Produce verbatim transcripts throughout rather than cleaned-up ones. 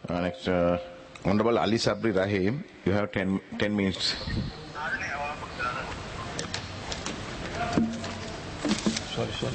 Uh, next, uh, Honorable Ali Sabri Rahim, you have ten, ten minutes. Sorry, sorry.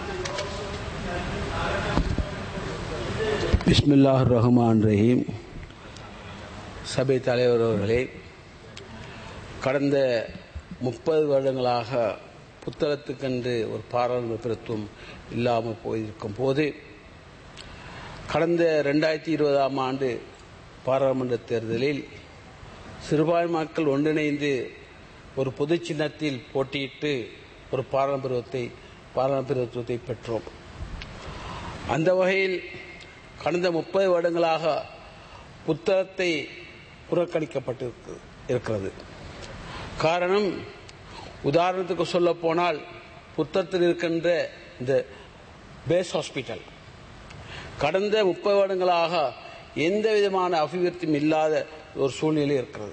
Bismillah ar-Rahman ar-Rahim. சபை தலைவர் அவர்களே, கடந்த முப்பது வருடங்களாக புத்தகத்துக்கென்று ஒரு பாராளுமன்ற பிரத்துவம் இல்லாமல் போயிருக்கும் போது கடந்த ரெண்டாயிரத்தி இருபதாம் ஆண்டு பாராளுமன்ற தேர்தலில் சிறுபான்மை மக்கள் ஒன்றிணைந்து ஒரு பொது சின்னத்தில் போட்டியிட்டு ஒரு பாராளுமன்றத்தை பாராளுமன்றத்தை பெற்றோம். அந்த வகையில் கடந்த முப்பது வருடங்களாக புத்தகத்தை புறக்கணிக்கப்பட்டு இருக்கிறது. காரணம், உதாரணத்துக்கு சொல்ல போனால் புத்தகத்தில் இருக்கின்ற இந்த பேஸ் ஹாஸ்பிட்டல் கடந்த முப்பது வருடங்களாக எந்த விதமான அபிவிருத்தியும் இல்லாத ஒரு சூழ்நிலை இருக்கிறது.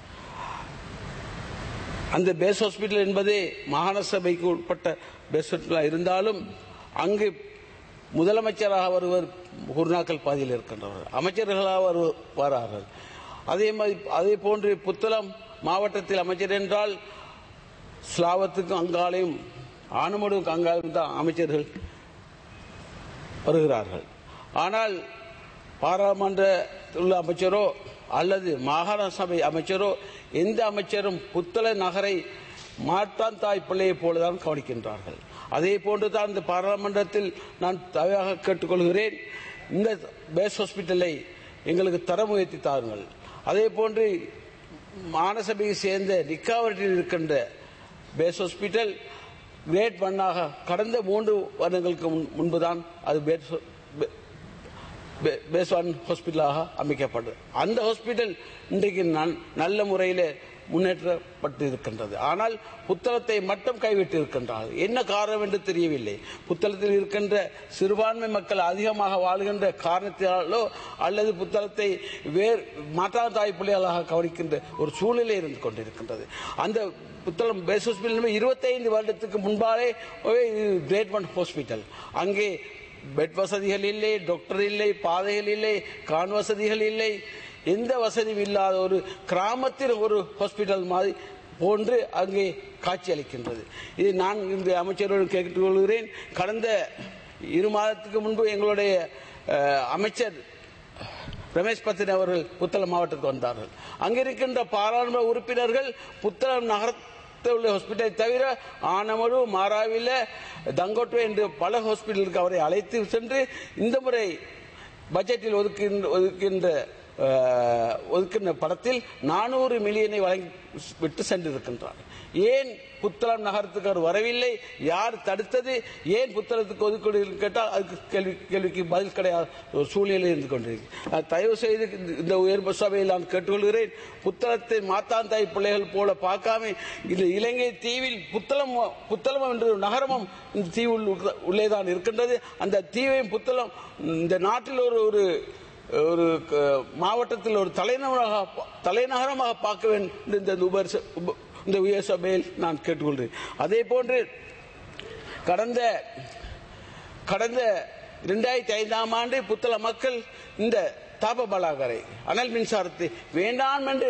அந்த பேஸ் ஹாஸ்பிட்டல் என்பது மாகாண சபைக்கு உட்பட்ட பேஸ் ஹாஸ்பிட்டலாக இருந்தாலும் அங்கு முதலமைச்சராக வருவர் குருநாக்கல் பாதியில் இருக்கின்றனர், அமைச்சர்களாக வருவார்கள். அதே மாதிரி அதே போன்று புத்தளம் மாவட்டத்தில் அமைச்சர் என்றால் ஸ்லாவத்துக்கும் அங்காளையும் ஆனமடுவுக்கு அங்காளையும் தான் அமைச்சர்கள் வருகிறார்கள். ஆனால் பாராளுமன்றத்தில் உள்ள அமைச்சரோ அல்லது மாகாண சபை அமைச்சரோ எந்த அமைச்சரும் புத்தள நகரை மாற்றான் தாய் பிள்ளையை போலதான் கவனிக்கின்றார்கள். அதே போன்றுதான் இந்த பாராளுமன்றத்தில் நான் தவையாக கேட்டுக்கொள்கிறேன், இந்த பேஸ் ஹாஸ்பிட்டலை எங்களுக்கு தரம் உயர்த்தி தாருங்கள். அதே போன்று மாநசபையை சேர்ந்த நிக்காவட்டில் இருக்கின்ற பேஸ் ஹாஸ்பிட்டல் கிரேட் ஒன்னாக கடந்த மூன்று வருடங்களுக்கு முன்புதான் அது பேஸ் ஒன் ஹாஸ்பிட்டலாக அமைக்கப்பட்டது. அந்த ஹாஸ்பிட்டல் இன்றைக்கு நல்ல முறையில் முன்னேற்றப்பட்டு இருக்கின்றது. ஆனால் புத்தளத்தை மட்டும் கைவிட்டு இருக்கின்றார்கள். என்ன காரணம் என்று தெரியவில்லை. புத்தளத்தில் இருக்கின்ற சிறுபான்மை மக்கள் அதிகமாக வாழ்கின்ற காரணத்தினாலோ அல்லது புத்தளத்தை வேறு மாற்றான் தாய் பிள்ளைகளாக கவனிக்கின்ற ஒரு சூழ்நிலை இருந்து கொண்டிருக்கின்றது. அந்த புத்தளம் பேஸ் ஹாஸ்பிட்டல் இருபத்தி ஐந்து வருடத்துக்கு முன்பாலே கிரேட் ஒன் ஹாஸ்பிட்டல், அங்கே பெட் வசதிகள் இல்லை, டாக்டர் இல்லை, பாதைகள் இல்லை, கான் வசதிகள் இல்லை, எந்த வசதியும் இல்லாத ஒரு கிராமத்தில் ஒரு ஹாஸ்பிட்டல் மாதிரி போன்று அங்கே காட்சி அளிக்கின்றது. இது நான் இந்த அமைச்சரோடு கேட்டுக்கொள்கிறேன். கடந்த இரு மாதத்துக்கு முன்பு எங்களுடைய அமைச்சர் ரமேஷ் பத்திரன் அவர்கள் புத்தளம் மாவட்டத்துக்கு வந்தார்கள். அங்கிருக்கின்ற பாராளுமன்ற உறுப்பினர்கள் புத்தளம் நகரத்தில் உள்ள ஹாஸ்பிட்டலை தவிர ஆனமடு, மாராவில, தங்கோட்டு என்று பல ஹாஸ்பிட்டலுக்கு அவரை அழைத்து சென்று இந்த முறை பட்ஜெட்டில் ஒதுக்கின்ற ஒதுக்கின்ற படத்தில் நானூறு மில்லியனை வழங்கி விட்டு சென்றிருக்கின்றார். ஏன் புத்தளம் நகரத்துக்கு அவர் வரவில்லை? யார் தடுத்தது? ஏன் புத்தளத்துக்கு ஒதுக்கீடு கேட்டால் அதுக்கு கேள்வி கேள்விக்கு பதில் கிடையாது ஒரு சூழ்நிலை இருந்து கொண்டிருக்கிறது. தயவு செய்து இந்த உயர்வு சபையில் நான் கேட்டுக்கொள்கிறேன், புத்தளத்தை மாத்தாந்தாய் பிள்ளைகள் போல பார்க்காம இந்த இலங்கை தீவில் புத்தளம் புத்தளம் என்ற நகரமும் இந்த தீவில் உள்ளேதான் இருக்கின்றது. அந்த தீவையும் புத்தளம் இந்த நாட்டில் ஒரு ஒரு ஒரு மாவட்டத்தில் ஒரு தலைநகராக தலைநகரமாக பார்க்க வேண்டும் இந்த உயர் சபையில் நான் கேட்டுக்கொள்கிறேன். அதே போன்று கடந்த கடந்த இரண்டாயிரத்தி ஐந்தாம் ஆண்டு புத்தள மக்கள் இந்த தாப பலாகரை அனல் மின்சாரத்தை வேண்டாம் என்று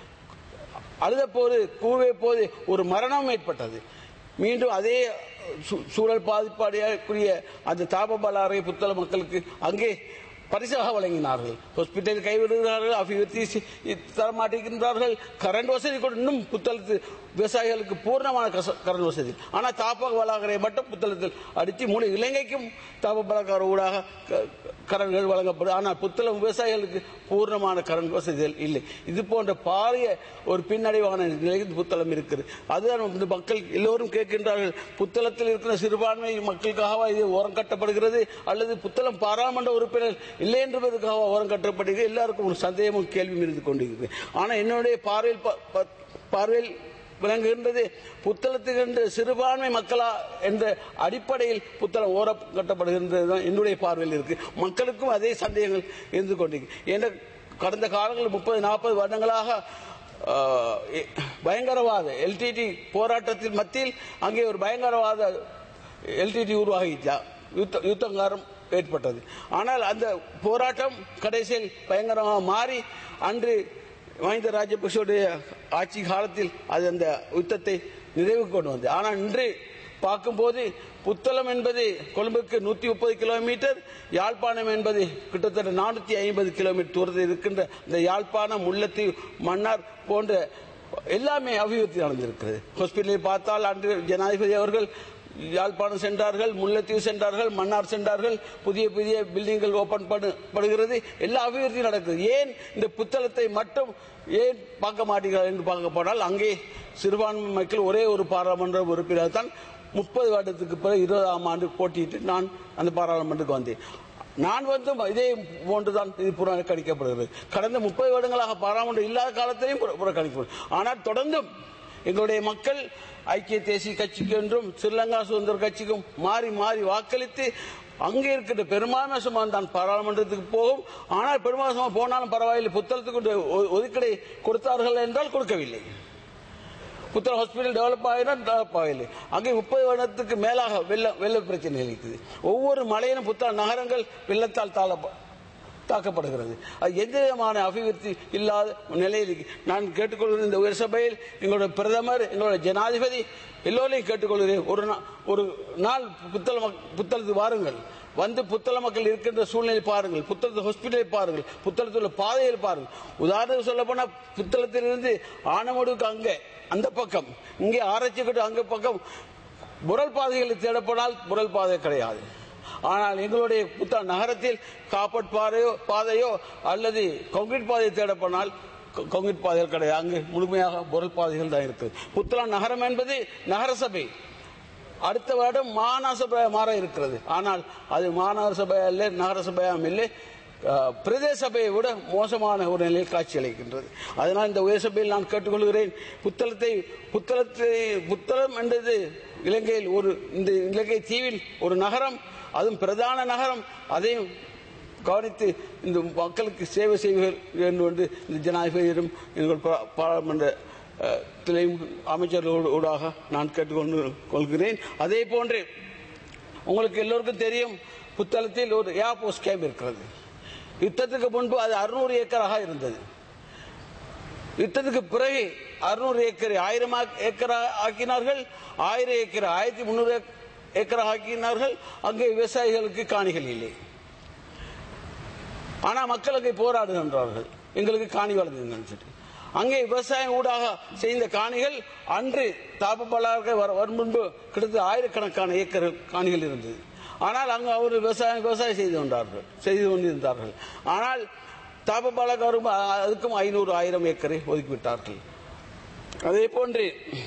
அழுத போது கூவே போது ஒரு மரணம் ஏற்பட்டது. மீண்டும் அதே சூழல் பாதிப்பாடிய அந்த தாப பலாகரை புத்தள மக்களுக்கு அங்கே பரிசாக வழங்கினார்கள். ஹாஸ்பிட்டல் கைவிடுகிறார்கள், அபிவிருத்தி தரமாட்டிருக்கின்றார்கள். கரண்ட் வசதி கூட இன்னும் புத்தளத்து விவசாயிகளுக்கு பூர்ணமான கரண்ட் வசதி. ஆனால் தாப பலாகரை மட்டும் புத்தளத்தில் அடித்து மூணு இலங்கைக்கும் தாப பலாகர ஊடாக கரண்கள் வழங்கப்படும். ஆனால் புத்தளம் விவசாயிகளுக்கு பூர்ணமான கரண்ட் வசதிகள் இல்லை. இது போன்ற பாரிய ஒரு பின்னடைவான நிலையில் புத்தளம் இருக்கிறது. அதுதான் இந்த மக்கள் எல்லோரும் கேட்கின்றார்கள், புத்தளத்தில் இருக்கிற சிறுபான்மை மக்களுக்காக இது ஓரம் கட்டப்படுகிறது அல்லது புத்தளம் பாராளுமன்ற உறுப்பினர் இல்லை என்பதற்காக ஓரம் கட்டப்படுகிறது? எல்லாருக்கும் ஒரு சந்தேகமும் கேள்வியும் இருந்து கொண்டிருக்கிறது. ஆனால் என்னுடைய பார்வையில் பார்வையில் விளங்குகின்றது, புத்தளத்துக்கு சிறுபான்மை மக்களா என்ற அடிப்படையில் புத்தளம் ஓரம் கட்டப்படுகின்றது என்னுடைய பார்வையில் இருக்கு. மக்களுக்கும் அதே சந்தேகங்கள் இருந்து கொண்டிருக்கு. என்ற கடந்த காலங்களில் முப்பது நாற்பது வருடங்களாக பயங்கரவாத எல்டிடி போராட்டத்தின் மத்தியில் அங்கே ஒரு பயங்கரவாத எல்டிடி உருவாகிச்சா யுத்தங்காரம் ஏற்பட்டது. ஆனால் அந்த போராட்டம் கடைசியில் பயங்கரமாக மாறி அன்று மஹிந்த ராஜபக்சவுடைய ஆட்சி காலத்தில் அது அந்த யுத்தத்தை நிறைவு கொண்டு வந்தது. ஆனால் இன்று பார்க்கும்போது புத்தளம் என்பது கொழும்புக்கு நூத்தி முப்பது கிலோமீட்டர், யாழ்ப்பாணம் என்பது கிட்டத்தட்ட நானூத்தி ஐம்பது கிலோமீட்டர் தூரத்தில் இருக்கின்ற இந்த யாழ்ப்பாணம், முல்லைத்தீவு, மன்னார் போன்ற எல்லாமே அபிவிருத்தி நடந்திருக்கிறது. ஹாஸ்பிட்டலில் பார்த்தால் அன்று ஜனாதிபதி அவர்கள் யாழ்ப்பாணம் சென்றார்கள், முல்லைத்தீவு சென்றார்கள், மன்னார் சென்றார்கள், புதிய புதிய பில்டிங்கள் ஓபன் படுகிறது, எல்லா அபிவிருத்தி நடக்குது. ஏன் இந்த புத்தளத்தை மட்டும் ஏன் பார்க்க மாட்டீர்கள் என்று பார்க்க போனால் அங்கே சிறுபான்மை மக்கள் ஒரே ஒரு பாராளுமன்ற உறுப்பினர் தான் முப்பது வருடத்துக்கு பிறகு இருபதாம் ஆண்டு போட்டியிட்டு நான் அந்த பாராளுமன்றத்துக்கு வந்தேன். நான் வந்து இதே போன்றுதான் இது புறக்கணிக்கப்படுகிறது. கடந்த முப்பது வருடங்களாக பாராளுமன்றம் இல்லாத காலத்திலையும் புறக்கணிக்கப்படுகிறது. ஆனால் தொடர்ந்தும் எங்களுடைய மக்கள் ஐக்கிய தேசிய கட்சிக்கு என்றும் ஸ்ரீலங்கா சுதந்திர கட்சிக்கும் மாறி மாறி வாக்களித்து அங்கே இருக்கின்ற பெரும்பான்மை சுமார் தான் பாராளுமன்றத்துக்கு போகும். ஆனால் பெரும்பான்மை சுமார் போனாலும் பரவாயில்லை, புத்தளத்துக்கு ஒதுக்கீடை கொடுத்தார்கள் என்றால் கொடுக்கவில்லை. புத்தளம் ஹாஸ்பிட்டல் டெவலப் ஆகினால் டெவலப் ஆகவில்லை. அங்கே முப்பது வருடத்துக்கு மேலாக வெள்ள வெள்ள பிரச்சனை இருக்குது. ஒவ்வொரு மலையிலும் புத்தளம் நகரங்கள் வெள்ளத்தால் தாழ தாக்கப்படுகிறது. அது எந்த விதமான அபிவிருத்தி இல்லாத நிலையில் நான் கேட்டுக்கொள்கிறேன். இந்த உயர் சபையில் எங்களுடைய பிரதமர், எங்களுடைய ஜனாதிபதி எல்லோரையும் கேட்டுக்கொள்கிறேன். ஒரு ஒரு நாள் புத்தளம் புத்தளத்துக்கு வாருங்கள், வந்து புத்தள மக்கள் இருக்கின்ற சூழ்நிலை பாருங்கள், புத்தளத்து ஹாஸ்பிட்டலை பாருங்கள், புத்தளத்தில் உள்ள பாதையில் பாருங்கள். உதாரணத்துக்கு சொல்ல போனா புத்தளத்திலிருந்து ஆனமடுக்கு அங்கே அந்த பக்கம், இங்கே ஆராய்ச்சி கட்டு அங்க பக்கம் முரல் பாதைகளை தேடப்படால் முரல் பாதை கிடையாது. ஆனால் எங்களுடைய புத்தள நகரத்தில் காப்பட் பாதையோ பாதையோ அல்லது கான்கிரீட் பாதையை தேடப்படால் கான்கிரீட் பாதைகள் கிடையாது. அங்கு முழுமையாக முரல் பாதைகள் தான் இருக்குது. புத்தளம் நகரம் என்பது நகரசபை, அடுத்த வருடம் மாநகர சபை மாற இருக்கிறது. ஆனால் அது மாநகர சபை அல்ல, நகர சபையாம் இல்லை, பிரதேச சபையை விட மோசமான ஒரு நிலையில் காட்சி அளிக்கின்றது. அதனால் இந்த உயர் சபையில் நான் கேட்டுக்கொள்கிறேன், புத்தளத்தை புத்தளத்தை புத்தளம் என்பது இலங்கையில் ஒரு இந்த இலங்கை தீவில் ஒரு நகரம், அதுவும் பிரதான நகரம். அதையும் கவனித்து இந்த மக்களுக்கு சேவை செய்வீர்கள் என்று இந்த ஜனாதிபதியிடம் எங்கள் பாராளுமன்ற அமைச்சர்களோடாக நான் கேட்டுக்கொண்டு கொள்கிறேன். அதே போன்று உங்களுக்கு எல்லோருக்கும் தெரியும், புத்தளத்தில் ஒரு ஏர்போர்ட் கேம்ப் இருக்கிறது. யுத்தத்துக்கு முன்பு அது அறுநூறு ஏக்கராக இருந்தது. யுத்தத்துக்கு பிறகு அறுநூறு ஏக்கரை ஆயிரம் ஏக்கரா ஆக்கினார்கள், ஆயிரம் ஏக்கரை ஆயிரத்தி முன்னூறு ஏக்கரா ஆக்கினார்கள். அங்கே விவசாயிகளுக்கு காணிகள் இல்லை. ஆனா மக்கள் அங்கே போராடுகின்றார்கள், எங்களுக்கு காணி வழங்குங்கள். அங்கே விவசாயம் ஊடாக செய்த காணிகள் அன்று தாபப்பலாக வரும் முன்பு கிட்டத்தட்ட ஆயிரக்கணக்கான ஏக்கர் காணிகள் இருந்தது. ஆனால் அங்கு அவர் விவசாயம் விவசாயம் செய்து கொண்டார்கள் செய்து கொண்டிருந்தார்கள். ஆனால் தாபப்பாலாக வரும் அதுக்கும் ஐநூறு ஆயிரம் ஏக்கரை ஒதுக்கிவிட்டார்கள். அதே போன்று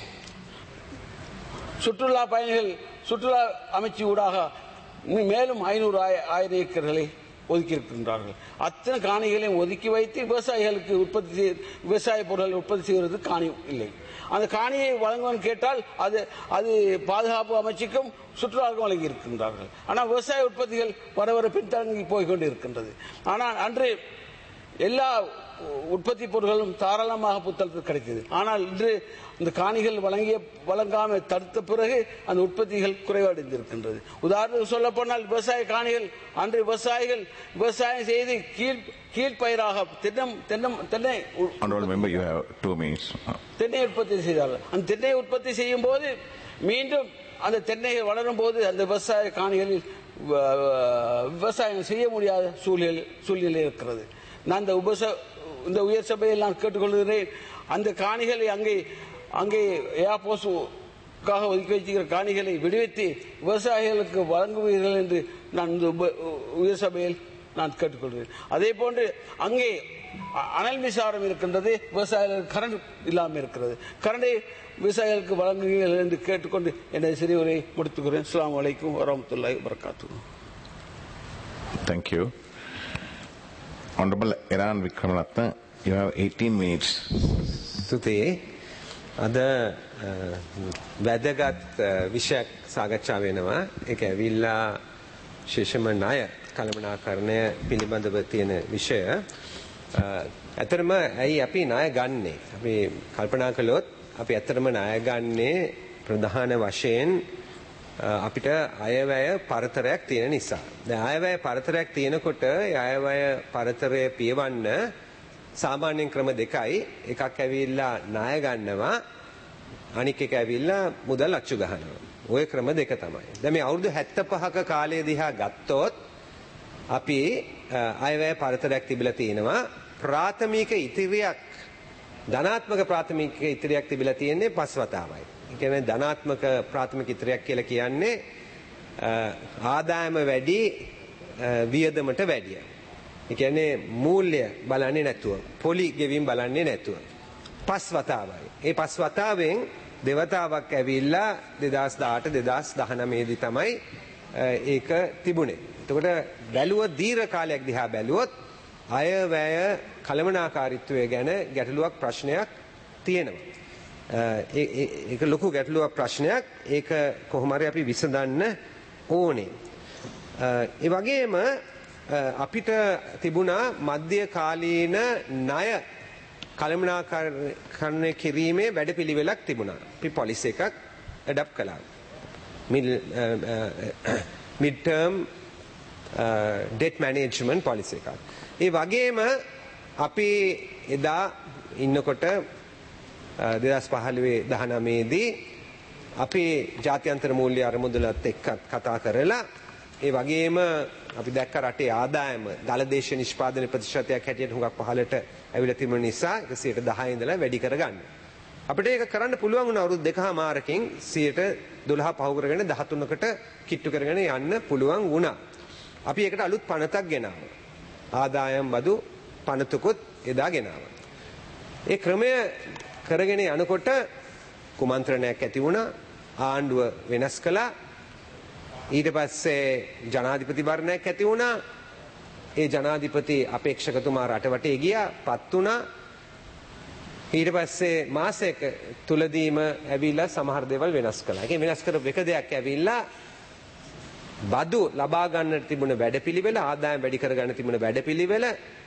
சுற்றுலா பயணிகள் சுற்றுலா அமைச்சு ஊடாக மேலும் ஐநூறு ஆயிரம் ஏக்கர்களை ஒதுக்கி இருக்கின்றார்கள். அத்தனை காணிகளையும் ஒதுக்கி வைத்து விவசாயிகளுக்கு உற்பத்தி விவசாய பொருட்கள் உற்பத்தி செய்வது காணி இல்லை. அந்த காணியை வழங்குவன் கேட்டால் அது அது பாதுகாப்பு அமைச்சுக்கும் சுற்றுலாவுக்கும் வழங்கி இருக்கின்றார்கள். ஆனால் விவசாய உற்பத்திகள் வர வர பின்தங்கி போய்கொண்டு இருக்கின்றது. ஆனால் அன்று எல்லா உற்பத்தி பொருட்களும் தாராளமாக புத்தளத்தில் கிடைத்தது. ஆனால் இன்று இந்த காணிகள் வழங்கிய வழங்காமல் தடுத்த பிறகு அந்த உற்பத்திகள் குறைவடைந்திருக்கின்றது. உதாரணத்துக்கு சொல்ல போனால் விவசாய காணிகள் அன்று விவசாயிகள் விவசாயம் செய்து கீழ் கீழ்பயிராக தென்னம் தென்னம் தென்னை தென்னை உற்பத்தி செய்தார்கள். அந்த தென்னை உற்பத்தி செய்யும் போது மீண்டும் அந்த தென்னை வளரும் போது அந்த விவசாய காணிகளில் விவசாயம் செய்ய முடியாத சூழ்நிலை சூழ்நிலை இருக்கிறது. நான் இந்த உபச இந்த உயர் சபையில் நான் கேட்டுக்கொள்கிறேன், அந்த காணிகளை அங்கே அங்கே ஏர்போர்ட்காக ஒதுக்கி வைக்கிற காணிகளை விடுவித்து விவசாயிகளுக்கு வழங்குவீர்கள் என்று நான் இந்த உயர் சபையில் நான் கேட்டுக்கொள்கிறேன். அதே போன்று அங்கே அனல் மின்சாரம் இருக்கின்றது, விவசாயிகளுக்கு கரண்ட் இல்லாமல் இருக்கிறது. கரண்டை விவசாயிகளுக்கு வழங்குவீர்கள் என்று கேட்டுக்கொண்டு எனது சிறிய முடித்துக்கிறேன். அஸ்ஸலாமு அலைக்கும் வரஹ்மத்துல்லாஹி வபரகாத்துஹு. Thank you. Honorable Iran Vikramatne, you have eighteen minutes. සුතේ අද වැදගත් විෂයක් සාකච්ඡා වෙනවා. ඒක ඇවිල්ලා ශේෂම ණය කළමනාකරණය පිළිබඳව තියෙන විෂය. ඇත්තටම ඇයි අපි ණය ගන්නෙ? අපි කල්පනා කළොත් අපි ඇත්තටම ණය ගන්නේ ප්‍රධාන වශයෙන් අපිට අයවැය පරතරයක් තියෙන නිසා. දැන් අයවැය පරතරයක් තියෙනකොට ඒ අයවැය පරතරය පියවන්න සාමාන්‍යයෙන් ක්‍රම දෙකයි. එකක් ඇවිල්ලා ණය ගන්නවා, අනික එක ඇවිල්ලා මුදල් අච්චු ගහනවා. ওই ක්‍රම දෙක තමයි. දැන් මේ අවුරුදු හැත්තෑ පහක කාලය දිහා ගත්තොත් අපි අයවැය පරතරයක් තිබිලා තියෙනවා. ප්‍රාථමික ඉතිරියක් ධනාත්මක ප්‍රාථමික ඉතිරියක් තිබිලා තියෙන්නේ පස් වතාවයි. ඒ කියන්නේ ධනාත්මක ප්‍රාථමික ඉතිරියක් කියලා කියන්නේ ආදායම වැඩි වියදමට වැඩිය. ඒ කියන්නේ මූල්‍ය බලන්නේ නැතුව, පොලි ගෙවීම් බලන්නේ නැතුව පස් වතාවයි. ඒ පස් වතාවෙන් දෙවතාවක් ඇවිල්ලා දෙදාස් දාඅට දෙදාස් දහනවය දී තමයි ඒක තිබුණේ. එතකොට බැලුව දීර්ඝ කාලයක් දිහා බැලුවොත් අයවැය කළමනාකාරීත්වය ගැන ගැටලුවක් ප්‍රශ්නයක් තියෙනවා. ඒක ලොකු ගැටලුවක් ප්‍රශ්නයක්. ඒක කොහොම හරි අපි විසඳන්න ඕනේ. ඒ වගේම අපිට තිබුණා මධ්‍යකාලීන ණය කළමනාකරණය කිරීමේ වැඩපිළිවෙලක් තිබුණා. අපි පොලිසි එකක් ඇඩප්ට් කළා. Mid term debt management policy එකක්. ඒ වගේම අපි එදා ඉන්නකොට දෙදාස් පහළොව දහනවය දී අපි ජාත්‍යන්තර මූල්‍ය අරමුදලත් එක්ක කතා කරලා ඒ වගේම අපි දැක්ක රටේ ආදායම දලදේශ නිෂ්පාදන ප්‍රතිශතයක් හැටියට හුඟක් පහළට ඇවිල්ලා තිබුණ නිසා එකසියට දහය ඉඳලා වැඩි කරගන්න. අපිට ඒක කරන්න පුළුවන් වුණා අවුරුදු දෙකමාරකින් සියයට දොළහ පහු කරගෙන දහතුනකට කිට්ටු කරගෙන යන්න පුළුවන් වුණා. අපි ඒකට අලුත් පනතක් ගෙනාවා. ආදායම් බදු පනතකුත් එදා ගෙනාවා. ඒ ක්‍රමය කරගෙන යනකොට කුමන්ත්‍රණයක් ඇති වුණා. ආණ්ඩුව වෙනස් කළා. ඊට පස්සේ ජනාධිපතිවරණයක් ඇති වුණා. ඒ ජනාධිපති අපේක්ෂකතුමා රටවටේ ගියා, පත් වුණා. ඊට පස්සේ මාසයක තුලදීම ඇවිල්ලා සමහර දේවල් වෙනස් කළා. ඒකේ වෙනස් කරපු එක දෙයක් ඇවිල්ලා බදු ලබා ගන්නට තිබුණ වැඩපිළිවෙල, ආදායම් වැඩි කර ගන්න තිබුණ වැඩපිළිවෙල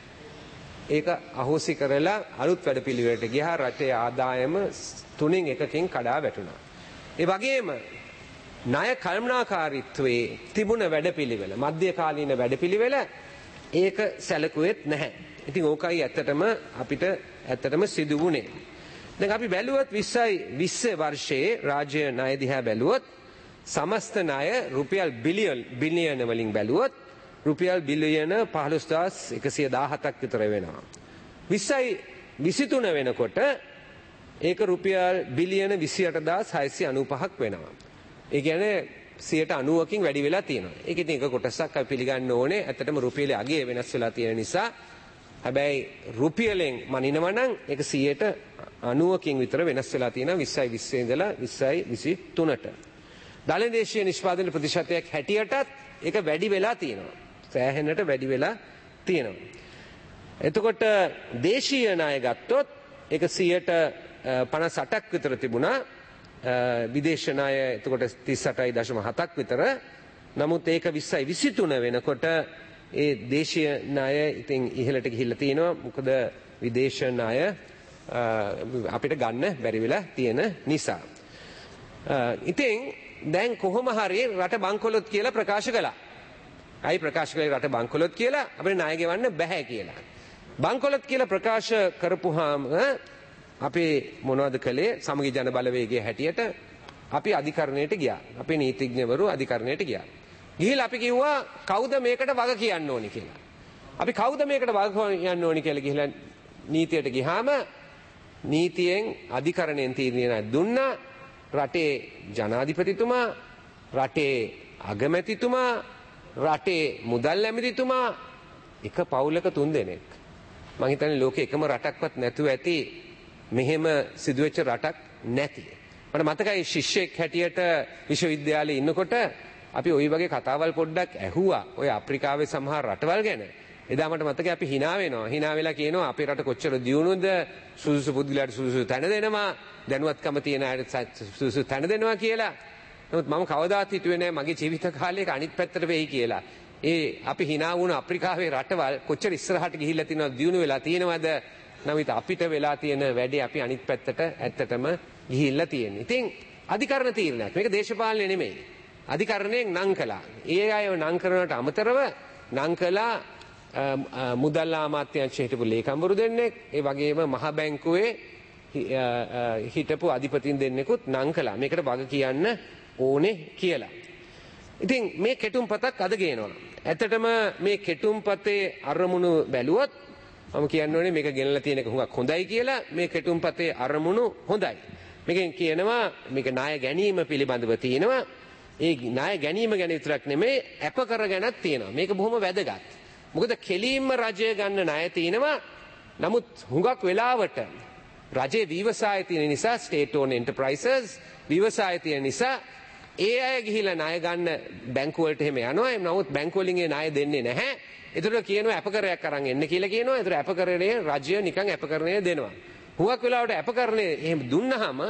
ඒක අහෝසි කරලා අලුත් වැඩපිළිවෙලට ගියා. රටේ ආදායම තුනෙන් එකකින් කඩා වැටුණා. ඒ වගේම ණය කළමනාකාරීත්වයේ තිබුණ වැඩපිළිවෙල, මධ්‍යකාලීන වැඩපිළිවෙල ඒක සැලකුවෙත් නැහැ. ඉතින් ඕකයි ඇත්තටම අපිට ඇත්තටම සිදු වුණේ. දැන් අපි බැලුවොත් විස්සයි විස්ස වර්ෂයේ රාජ්‍ය ණය දිහා බැලුවොත් සමස්ත ණය රුපියල් බිලියන් බිලියන වලින් බැලුවොත් රුපියල් බිලියන පහළොස් හදාස් එකසිය දාහතක් විතර වෙනවා. විස්සයි විසිතුන වෙනකොට ඒක රුපියල් බිලියන විසිඅට හදාස් හයසිය අනූපහක් වෙනවා. ඒ කියන්නේ සියයට අනූවකින් වැඩි වෙලා තියෙනවා. ඒක ඉතින් එක කොටසක් අපි පිළිගන්න ඕනේ. ඇත්තටම රුපියලේ අගය වෙනස් වෙලා තියෙන නිසා. හැබැයි රුපියලෙන් මනිනවා නම් ඒක සියයට අනූවකින් විතර වෙනස් වෙලා තියෙනවා විස්සයි විස්සේ ඉඳලා විස්සයි විසිතුනට. දලදේශීය නිෂ්පාදන ප්‍රතිශතයක් හැටියටත් ඒක වැඩි වෙලා තියෙනවා. සෑහෙනට වැඩි වෙලා තියෙනවා. එතකොට දේශීය ණය ගත්තොත් ඒක සියයට පනස් අටක් විතර තිබුණා. විදේශ ණය එතකොට තිස් අටයි දශම හතක් විතර. නමුත් ඒක විස්සයි විසිතුන වෙනකොට ඒ දේශීය ණය ඉතින් ඉහළට ගිහිල්ලා තියෙනවා. මොකද විදේශ ණය අපිට ගන්න බැරි වෙලා තියෙන නිසා. ඉතින් දැන් කොහොම හරි රට බංකොලොත් කියලා ප්‍රකාශ කළා. අයි ප්‍රකාශ කළේ රට බංකොලොත් කියලා අපිට ණය ගෙවන්න බෑ කියලා. බංකොලොත් කියලා ප්‍රකාශ කරපුවාම අපි මොනවද කළේ? සමගි ජන බලවේගයේ හැටියට අපි අධිකරණයට ගියා. අපේ නීතිඥවරු අධිකරණයට ගියා. ගිහිල්ලා අපි කිව්වා කවුද මේකට වග කියන්න ඕනි කියලා. අපි කවුද මේකට වග කියන්න ඕනි කියලා ගිහිල්ලා නීතියට ගියාම නීතියෙන් අධිකරණයෙන් තීරණය දුන්නා. රටේ ජනාධිපතිතුමා, රටේ අගමැතිතුමා, රටේ මුදල් ඇමතිතුමා එක පවුලක තුන් දෙනෙක්. මම හිතන්නේ ලෝකේ එකම රටක්වත් නැතුව ඇති මෙහෙම සිදුවෙච්ච රටක් නැති. මට මතකයි ශිෂ්‍යෙක් හැටියට විශ්වවිද්‍යාලේ ඉන්නකොට අපි ওই වගේ කතාවල් පොඩ්ඩක් ඇහුවා. ඔය අප්‍රිකාවේ සමහර රටවල් ගැන. එදා මට මතකයි අපි hina වෙනවා. hina වෙලා කියනවා අපේ රට කොච්චර දියුණුවද, සුදුසු පුද්ගලයාට සුදුසු තැන දෙනවා, දැනුවත්කම තියෙන අයට සුදුසු තැන දෙනවා කියලා. නමුත් මම කවදාත් හිතුවේ නෑ මගේ ජීවිත කාලයක අනිත් පැත්තට වෙයි කියලා. ඒ අපි hina වුණ අප්‍රිකාවේ රටවල් කොච්චර ඉස්සරහට ගිහිල්ලා තියෙනවද, දියුණු වෙලා තියෙනවද? නමුත් අපිට වෙලා තියෙන වැඩේ අපි අනිත් පැත්තට ඇත්තටම ගිහිල්ලා තියෙන්නේ. ඉතින් අධිකරණ තීරණයක්. මේක දේශපාලනය නෙමෙයි. අධිකරණයෙන් නම් කළා. ඒ අයව නම් කරනවට අමතරව නම් කළා මුදල් අමාත්‍යාංශයේ හිටපු ලේකම්වරු දෙන්නෙක්, ඒ වගේම මහ බැංකුවේ හිටපු අධිපතින් දෙන්නෙකුත් නම් කළා. මේකට වග කියන්න ඕනේ කියලා. ඉතින් මේ කෙටුම්පතක් අද ගේනවා. ඇත්තටම මේ කෙටුම්පතේ අරමුණු බැලුවොත් මම කියන්න ඕනේ මේක ගෙනලා තියෙන එක හුඟක් හොඳයි කියලා. මේ කෙටුම්පතේ අරමුණු හොඳයි. මේකෙන් කියනවා මේක ණය ගැනීම පිළිබඳව තියෙනවා. ඒ ණය ගැනීම ගැන විතරක් නෙමෙයි අප කර ගැනත් තියෙනවා. මේක බොහොම වැදගත්. මොකද කෙලින්ම රජය ගන්න ණය තියෙනවා. නමුත් හුඟක් වෙලාවට රජයේ විවසාය තියෙන නිසා state owned enterprises විවසාය තියෙන නිසා ඒ අය ගිහිලා ණය ගන්න බැංකු වලට එහෙම යනවා. නමුත් බැංකු වලින් ඒ ණය දෙන්නේ නැහැ. ඒතර කියනවා අපකරයක් අරන් එන්න කියලා කියනවා. ඒතර අපකරණය රජය නිකන් අපකරණය දෙනවා. හුඟක් වෙලාවට අපකරණය එහෙම දුන්නාම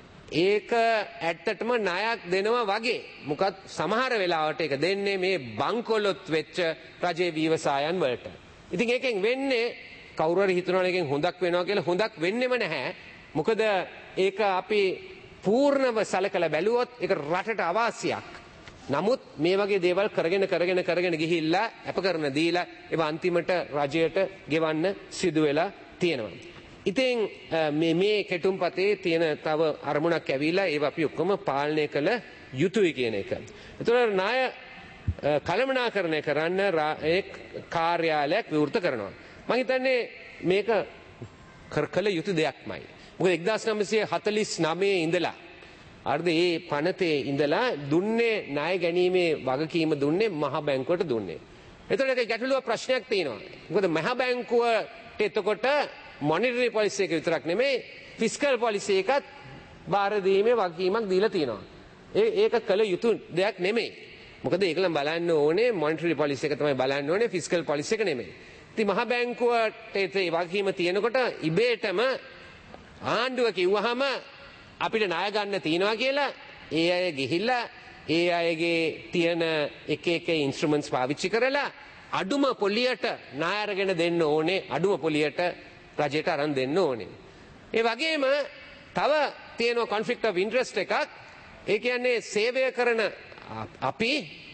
ඒක ඇත්තටම ණයක් දෙනවා වගේ. මොකද සමහර වෙලාවට ඒක දෙන්නේ මේ බංකොලොත් වෙච්ච රජයේ විවසායන් වලට. ඉතින් ඒකෙන් වෙන්නේ කවුරු හරි හිතනවා එකෙන් හොඳක් වෙනවා කියලා. හොඳක් වෙන්නෙම නැහැ. මොකද ඒක අපි පූර්ණව සලකලා බැලුවොත් ඒක රටට අවාසියක්. නමුත් මේ වගේ දේවල් කරගෙන කරගෙන කරගෙන ගිහිල්ලා අපකරන දීලා ඒව අන්තිමට රජයට ගෙවන්න සිදු වෙලා තියෙනවා. ඉතින් මේ මේ කෙටුම්පතේ තියෙන තව අරමුණක් ඇවිල්ලා ඒව අපි ඔක්කොම පාලනය කළ යුතුයි කියන එක. ඒතකොට ණය කළමනාකරණය කරන්න ඒ කාර්යාලයක් විවෘත කරනවා. මම හිතන්නේ මේක කළ යුතු දෙයක්මයි. මොකද එක්දාස් නවසිය හතළිස් නවයේ ඉඳලා අර්ධ ඒ පනතේ ඉඳලා දුන්නේ ණය ගැනීමේ වගකීම දුන්නේ මහ බැංකුවට දුන්නේ. ඒතකොට ඒක ගැටලුව ප්‍රශ්නයක් තියෙනවා. මොකද මහ බැංකුවට එතකොට මොනිටරි පොලිසි එක විතරක් නෙමෙයි ෆිස්කල් පොලිසි එකත් බාර දීමේ වගකීමක් දීලා තියෙනවා. ඒ ඒක කළ යුතු දෙයක් නෙමෙයි. මොකද ඒකලම බලන්න ඕනේ මොනිටරි පොලිසි එක තමයි බලන්න ඕනේ ෆිස්කල් පොලිසි එක නෙමෙයි. ඉතින් මහ බැංකුවට ඒ වගකීම තියෙනකොට ඉබේටම ආණ්ඩුව කිව්වහම අපිට ණය ගන්න තියනවා කියලා ඒ අය ගිහිල්ලා ඒ අයගේ තියෙන එක එක ඉන්ස්ට්‍රුමන්ට්ස් පාවිච්චි කරලා අඩුම පොලියට ණය අරගෙන දෙන්න ඕනේ. අඩුම පොලියට රජයට අරන් දෙන්න ඕනේ. ඒ වගේම තව තියෙනවා කොන්ෆ්ලික්ට් ඔෆ් ඉන්ටරෙස්ට් එකක්. ඒ කියන්නේ සේවය කරන අපි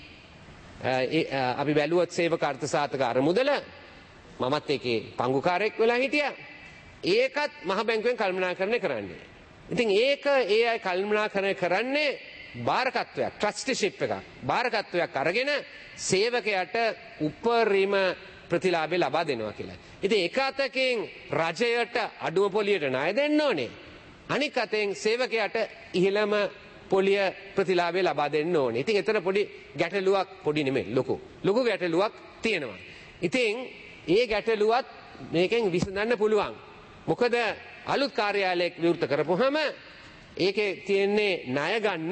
අපි බැලුවොත් සේවක අර්ථසාධක අරමුදල මමත් ඒකේ පංගුකාරයෙක් වෙලා හිටියා. ඒකත් මහ බැංකුවෙන් කළමනාකරණය කරන්නේ. ඉතින් ඒක ඒ අය කළමනාකරණය කරන්නේ බාරකත්වයක්, ට්‍රස්ටිෂිප් එකක්. බාරකත්වයක් අරගෙන සේවකයාට උපරිම ප්‍රතිලාභය ලබා දෙනවා කියලා. ඉතින් එක අතකින් රජයට අඩුම පොලියට ණය දෙන්න ඕනේ. අනික අතෙන් සේවකයාට ඉහළම පොලිය ප්‍රතිලාභය ලබා දෙන්න ඕනේ. ඉතින් එතන පොඩි ගැටලුවක්, පොඩි නෙමෙයි ලොකු. ලොකු ගැටලුවක් තියෙනවා. ඉතින් ඒ ගැටලුවත් මේකෙන් විසඳන්න පුළුවන්. මොකද අලුත් කාර්යාලයක් විවෘත කරපුවාම ඒකේ තියෙන්නේ ණය ගන්න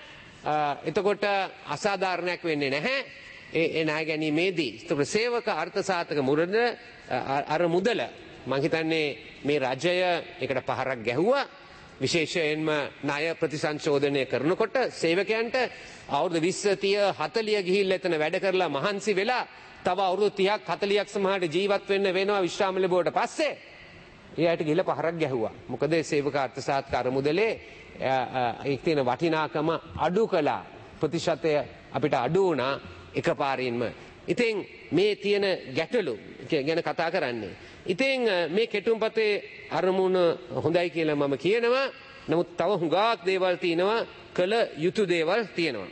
එතකොට අසාධාරණයක් වෙන්නේ නැහැ. ඒ ණය ගැනීමේදී සේවක අර්ථසාධක මුරද අර මුදල මම හිතන්නේ මේ රජය ඒකට පහරක් ගැහුවා. විශේෂයෙන්ම ණය ප්‍රතිසංශෝධනය කරනකොට සේවකයන්ට අවුරුදු විස්ස තිහ හතළිහ ගිහිල්ලා එතන වැඩ කරලා මහන්සි වෙලා තව අවුරුදු තිහක් හතළිහක් සමහරට ජීවත් වෙන්න වෙනවා විශ්‍රාම ලැබුවට පස්සේ ඒ අයට ගිහිල්ලා පහරක් ගැහුවා. මොකද සේවක අර්ථසාධක අරමුදලේ ඒක තියෙන වටිනාකම අඩු කළා. ප්‍රතිශතය අපිට අඩු වුණා එකපාරින්ම. ඉතින් මේ තියෙන ගැටලු ගැන කතා කරන්නේ. ඉතින් මේ කෙටුම්පතේ අරමුණ හොඳයි කියලා මම කියනවා. නමුත් තව හුඟක් දේවල් තියෙනවා, කළ යුතු දේවල් තියෙනවා.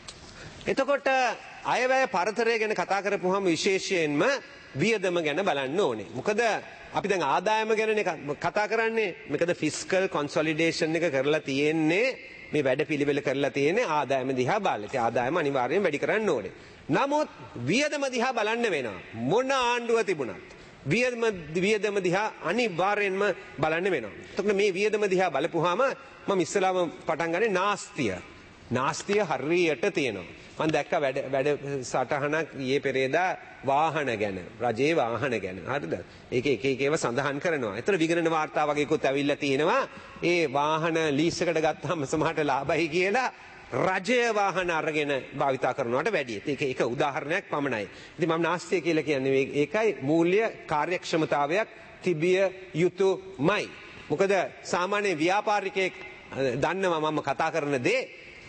එතකොට අයවැය පරතරය ගැන කතා කරපුවාම විශේෂයෙන්ම වියදම ගැන බලන්න ඕනේ. මොකද අපි දැන් ආදායම ගැන කතා කරන්නේ. මොකද ෆිස්කල් කොන්සොලිඩේෂන් එක කරලා තියෙන්නේ, මේ වැඩ පිළිවෙල කරලා තියෙන්නේ ආදායම දිහා බලලා. ඒ ආදායම අනිවාර්යයෙන් වැඩි කරන්න ඕනේ. නමුත් වියදම දිහා බලන්න වෙනවා. මොන ආණ්ඩුව තිබුණත් වියදම වියදම දිහා අනිවාර්යෙන්ම බලන්න වෙනවා. එතකොට මේ වියදම දිහා බලපුවාම මම ඉස්සලාම පටන් ගන්නේ නාස්තිය. නාස්තිය හරියට තියෙනවා. මම දැක්ක වැඩ වැඩ සටහනක් ඊයේ පෙරේදා වාහන ගැන, රජයේ වාහන ගැන. හරිද? ඒක එක එක ඒවා සඳහන් කරනවා. ඒතර විගණන වාර්තා වගේකුත් ඇවිල්ලා තියෙනවා. ඒ වාහන ලීස් එකට ගත්තාම සමහරට ලාභයි කියලා රජය වාහන අරගෙන භාවිතා කරනවට වැඩිය. ඒක එක උදාහරණයක් පමණයි. ඉතින් මම නාස්තිය කියලා කියන්නේ ඒකයි, මූල්‍ය කාර්යක්ෂමතාවයක් තිබිය යුතුමයි. මොකද සාමාන්‍ය ව්‍යාපාරිකයෙක් දන්නවා මම කතා කරන දේ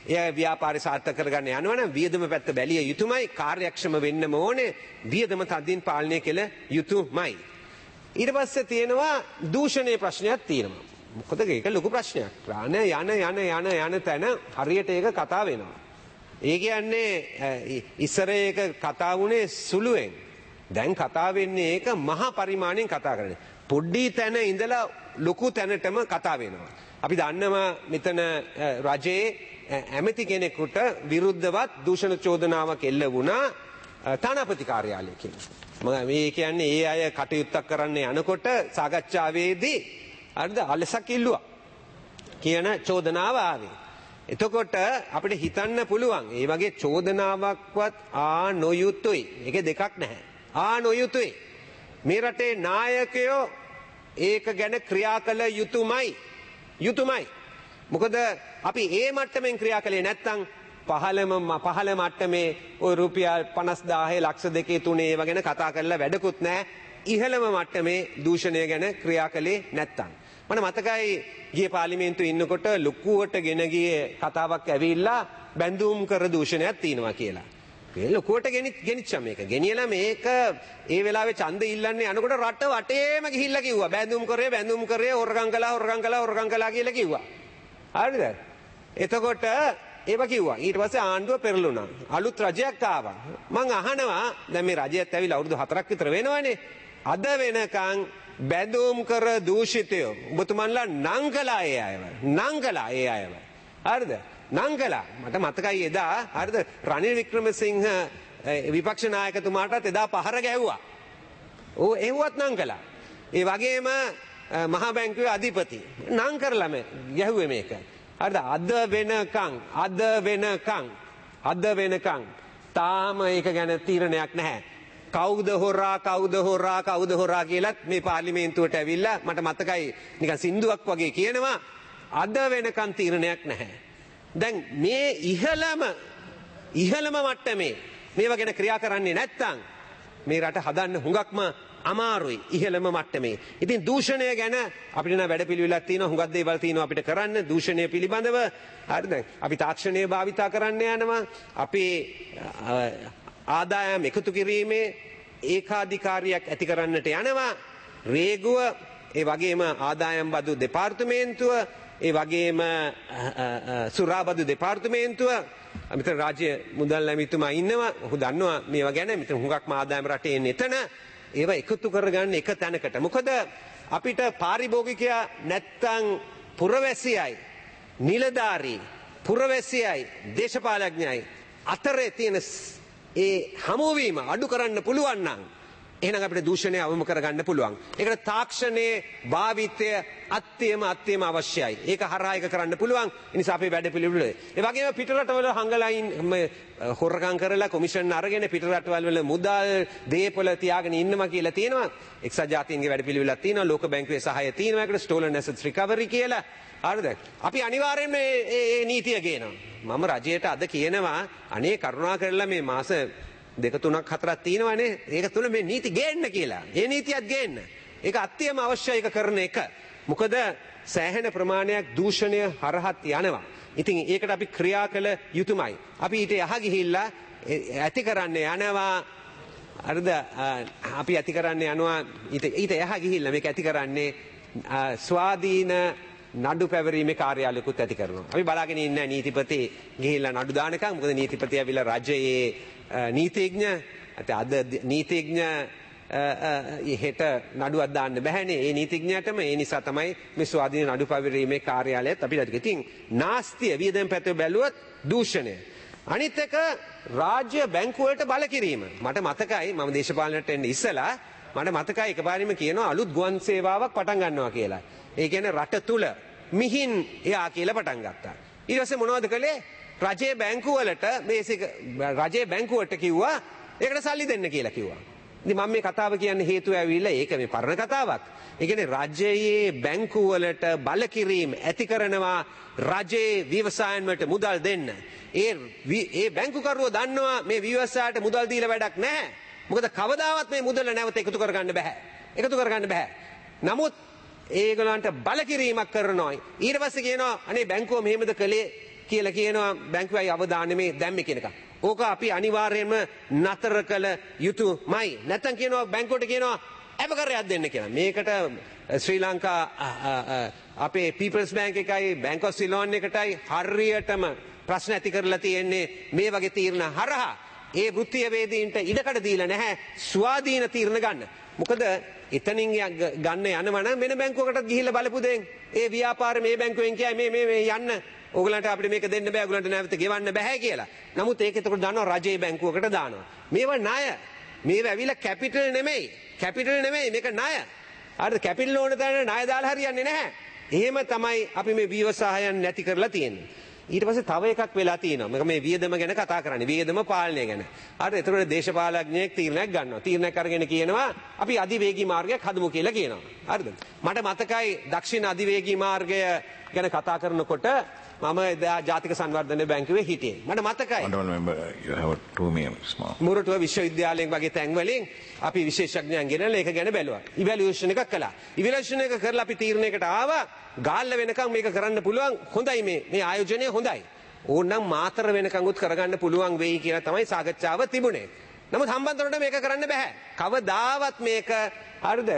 ඒ ව්‍යාපාරය සාර්ථක කරගන්න යනවනම් වියදම පැත්ත බැලිය යුතුමයි, කාර්යක්ෂම වෙන්නම ඕනේ, වියදම තදින් පාලනය කළ යුතුමයි. ඊට පස්සේ තියෙනවා දූෂණයේ ප්‍රශ්නයක් තියෙනවා. මොකද ඒක ලොකු ප්‍රශ්නයක්. යන යන යන යන යන තැන හරියට ඒක කතා වෙනවා. ඒ කියන්නේ ඉස්සර ඒක කතා වුණේ සුළුෙන්. දැන් කතා වෙන්නේ ඒක මහා පරිමාණයෙන් කතා කරන්නේ. පොඩි තැන ඉඳලා ලොකු තැනටම කතා වෙනවා. අපි දන්නවා මෙතන රජයේ ඇමති කෙනෙකුට විරුද්ධවත් දූෂණ චෝදනාවක් එල්ල වුණා තානාපති කාර්යාලයකින්. මේ කියන්නේ ඒ අය කටයුත්තක් කරන්න යනකොට සාකච්ඡාවේදී හරිද අලසක් ඉල්ලුවා කියන චෝදනාව ආවේ. එතකොට අපිට හිතන්න පුළුවන් ඒ වගේ චෝදනාවක්වත් ආ නොයුතුයි. ඒකේ දෙකක් නැහැ. ආ නොයුතුයි. මේ රටේ නායකයෝ ඒක ගැන ක්‍රියා කළ යුතුමයි. යුතුමයි. මොකද අපි ඒ මට්ටමින් ක්‍රියා කළේ නැත්නම් පහළම පහළ මට්ටමේ ඔය රුපියල් පනස් දාහේ ලක්ෂ දෙකේ තුනේ ඒව ගැන කතා කරලා වැඩකුත් නැහැ. ඉහළම මට්ටමේ දූෂණය ගැන ක්‍රියා කළේ නැත්නම්. මට මතකයි ගිය පාර්ලිමේන්තුවේ ඉන්නකොට ලොකුවට ගෙන ගියේ කතාවක් ඇවිල්ලා බැඳුම් කර දූෂණයක් තියෙනවා කියලා. ඒ ලොකුවට ගෙනිච්චා මේක. ගෙනියලා මේක ඒ වෙලාවේ ඡන්ද ඉල්ලන්නේ යනකොට රට වටේම ගිහිල්ලා කිව්වා. බැඳුම් කරේ බැඳුම් කරේ හොරගම් කළා හොරගම් කළා හොරගම් කළා කියලා කිව්වා. හරිද? එතකොට ඒව කිව්වා. ඊට පස්සේ ආණ්ඩුව පෙරළුණා. අලුත් රජයක් ආවා. මං අහනවා දැන් මේ රජයත් ඇවිල්ලා අවුරුදු හතරක් විතර වෙනවනේ. අද වෙනකන් බැඳුම් කර දූෂිතයෝ ඔබතුමන්ලා නංගලා ඒ අයව. නංගලා ඒ අයව. හරිද? නංගලා මට මතකයි එදා හරිද රනිල් වික්‍රමසිංහ විපක්ෂ නායකතුමාටත් එදා පහර ගැහුවා. ඕ එව්වත් නංගලා. ඒ වගේම මහා බැංකුවේ අධිපති නම් කරලම ගැහුවේ මේක. හරිද? අද වෙනකන් අද වෙනකන් අද වෙනකන් තාම ඒක ගැන තීරණයක් නැහැ. කවුද හොරා කවුද හොරා කවුද හොරා කියලත් මේ පාර්ලිමේන්තුවට ඇවිල්ලා මට මතකයි නිකන් සින්දුවක් වගේ කියනවා. අද වෙනකන් තීරණයක් නැහැ. දැන් මේ ඉහළම ඉහළම මට්ටමේ මේවා ගැන ක්‍රියා කරන්නේ නැත්නම් මේ රට හදන්න හුඟක්ම අමාරුයි ඉහළම මට්ටමේ. ඉතින් දූෂණය ගැන අපිට න වැඩපිළිවෙලක් තියෙනවා, හුඟක් දේවල් තියෙනවා අපිට කරන්න දූෂණය පිළිබඳව. හරිද? අපි තාක්ෂණය භාවිතා කරන්න යනවා. අපි ආදායම් එකතු කිරීමේ ඒකාධිකාරියක් ඇති කරන්නට යනවා. රේගුව, ඒ වගේම ආදායම් බදු දෙපාර්තමේන්තුව, ඒ වගේම සුරාබදු දෙපාර්තමේන්තුව, මෙතන රාජ්‍ය මුදල් ඇමතිතුමා ඉන්නවා. ඔහු දන්නවා මේවා ගැන. මෙතන හුඟක්ම ආදායම් රටේ එන්නේ එතන. ඒවා එකතු කරගන්න එක තැනකට. මොකද අපිට පාරිභෝගිකයා නැත්තම් පුරවැසියයි, නිලධාරී, පුරවැසියයි, දේශපාලඥයයි අතරේ තියෙන ඒ හමුවීම අඩු කරන්න පුළුවන් නම් එහෙනම් අපිට දූෂණය අවම කරගන්න පුළුවන්. ඒකට තාක්ෂණයේ භාවිතය අත්‍යම අත්‍යම අවශ්‍යයි. ඒක හරහා ඒක කරන්න පුළුවන්. ඒ නිසා අපේ වැඩ පිළිවෙල. ඒ වගේම පිටරටවල හංගලයින් හොරකම් කරලා කොමිෂන් අරගෙන පිටරටවල වල මුදල් දීපල තියාගෙන ඉන්නවා කියලා තියෙනවා. එක්සත් ජාතීන්ගේ වැඩ පිළිවෙලක් තියෙනවා. ලෝක බැංකුවේ සහාය තියෙනවා. ඒකට ස්ටෝලන් ඇසට්ස් රිකවරි කියලා. හරිද? අපි අනිවාර්යයෙන්ම මේ නීතිය ගේනවා. මම රජයට අද කියනවා අනේ කරුණා කරලා මේ මාස දෙක තුනක් හතරක් තියෙනවානේ. ඒක තුල මේ නීති ගේන්න කියලා. ඒ නීතියත් ගේන්න. ඒක අත්‍යවශ්‍යම අවශ්‍යයි ඒක කරන එක. මොකද සෑහෙන ප්‍රමාණයක් දූෂණය හරහත් යනවා. ඉතින් ඒකට අපි ක්‍රියා කළ යුතුමයි. අපි ඊට යහ ගිහිල්ලා ඇති කරන්න යනවා. හරිද? අපි ඇති කරන්න යනවා ඊට ඊට යහ ගිහිල්ලා මේක ඇති කරන්නේ ස්වාධීන නඩු පැවරීමේ කාර්යාලයකුත් ඇති කරනවා. අපි බලාගෙන ඉන්න නීතිපති ගිහිල්ලා නඩු දානකම්. මොකද නීතිපති ඇවිල්ලා රජයේ නීතිඥ අද නීතිඥ හෙට නඩුවක් දාන්න බැහැනේ ඒ නීතිඥයටම. ඒ නිසා තමයි මේ ස්වාධීන නඩු පැවරීමේ කාර්යාලයත් අපිට ඇති. ඉතින් නාස්තිය වියදම් පැත්තේ බැලුවොත් දූෂණය. අනිත් එක රාජ්‍ය බැංකුවලට බල කිරීම. මට මතකයි මම දේශපාලනයට එන්න ඉස්සලා මට මතකයි එකපාරෙම කියනවා අලුත් ගුවන් සේවාවක් පටන් ගන්නවා කියලා. ඒ කියන්නේ රට තුල මිහින් එයා කියලා පටන් ගත්තා. ඊට පස්සේ මොනවද කළේ? රජයේ බැංකුවලට බේසික රජයේ බැංකුවට කිව්වා ඒකට සල්ලි දෙන්න කියලා කිව්වා. ඉතින් මම මේ කතාව කියන්න හේතුව ඇවිල්ලා ඒක මේ පරණ කතාවක්. ඒ කියන්නේ රජයේ බැංකුවලට බල කිරීම ඇති කරනවා රජයේ ව්‍යවසායන් වලට මුදල් දෙන්න. ඒ ඒ බැංකුකරුවෝ දන්නවා මේ ව්‍යවසායට මුදල් දීලා වැඩක් නැහැ. මොකද කවදාවත් මේ මුදල නැවත එකතු කරගන්න බෑ. එකතු කරගන්න බෑ. නමුත් ඒගොල්ලන්ට බල කිරීමක් කරනවා. ඊට පස්සේ කියනවා අනේ බැංකුව මෙහෙමද කළේ කියලා කියනවා බැංකුවයි අවධානය දැම්මේ කියන එක. ඕක අපි අනිවාර්යයෙන්ම නතර කළ යුතුමයි. නැත්තම් කියනවා බැංකුවට කියනවා අපකරයක් දෙන්න කියලා. මේකට ශ්‍රී ලංකා අපේ පීපල්ස් බැංක් එකයි බැංක් ඔෆ් සිලෝන් එකටයි හරියටම ප්‍රශ්න ඇති කරලා තියෙන්නේ මේ වගේ තීරණ හරහා. ඒ වෘත්තීය වේදීන්ට ඉඩකඩ දීලා නැහැ ස්වාධීන තීරණ ගන්න. මොකද එතනින් ගන්න යනවනම් වෙන බැංකුවකටත් ගිහිල්ලා බලපු දෙන් ඒ ව්‍යාපාරේ මේ බැංකුවෙන් කියයි මේ මේ මේ යන්න ඕගලන්ට අපිට මේක දෙන්න බෑ ඕගලන්ට නැවත ගෙවන්න බෑ කියලා. නමුත් ඒක එතකොට දානවා රජයේ බැංකුවකට දානවා. මේවා ණය. මේවා ඇවිල්ලා කැපිටල් නෙමෙයි. කැපිටල් නෙමෙයි මේක ණය. හරිද? කැපිටල් ඕන තැන ණය දාලා හරියන්නේ නැහැ. එහෙම තමයි අපි මේ ව්‍යවසායයන් නැති කරලා තියෙන්නේ. ඊට පස්සේ තව එකක් වෙලා තියෙනවා. මේක මේ වියදම ගැන කතා කරන්නේ. වියදම පාලනය ගැන. හරිද? ඒතකොට දේශපාලඥයෙක් තීරණයක් ගන්නවා. තීරණයක් අරගෙන කියනවා අපි අධිවේගී මාර්ගයක් හදමු කියලා කියනවා. හරිද? මට මතකයි දක්ෂිණ අධිවේගී මාර්ගය ගැන කතා කරනකොට මම එදා ජාතික සංවර්ධන බැංකුවේ හිටියේ. මට මතකයි. Honorable member, you have two minutes more. මුරටුව විශ්වවිද්‍යාලයෙන් වගේ තැන්වලින් අපි විශේෂඥයන් ගෙනල්ලා ඒක ගැන බැලුවා. ඉවැලුවේෂන් එකක් කළා. ඉවැලුවේෂන් එක කරලා අපි තීරණයකට ආවා ගාල්ල වෙනකන් මේක කරන්න පුළුවන් හොඳයි මේ මේ ආයෝජනය හොඳයි. ඕනනම් මාතර වෙනකන් උත් කරගන්න පුළුවන් වෙයි කියලා තමයි සාකච්ඡාව තිබුණේ. නමුත් හම්බන්තොටට මේක කරන්න බෑ. කවදාවත් මේක හරිද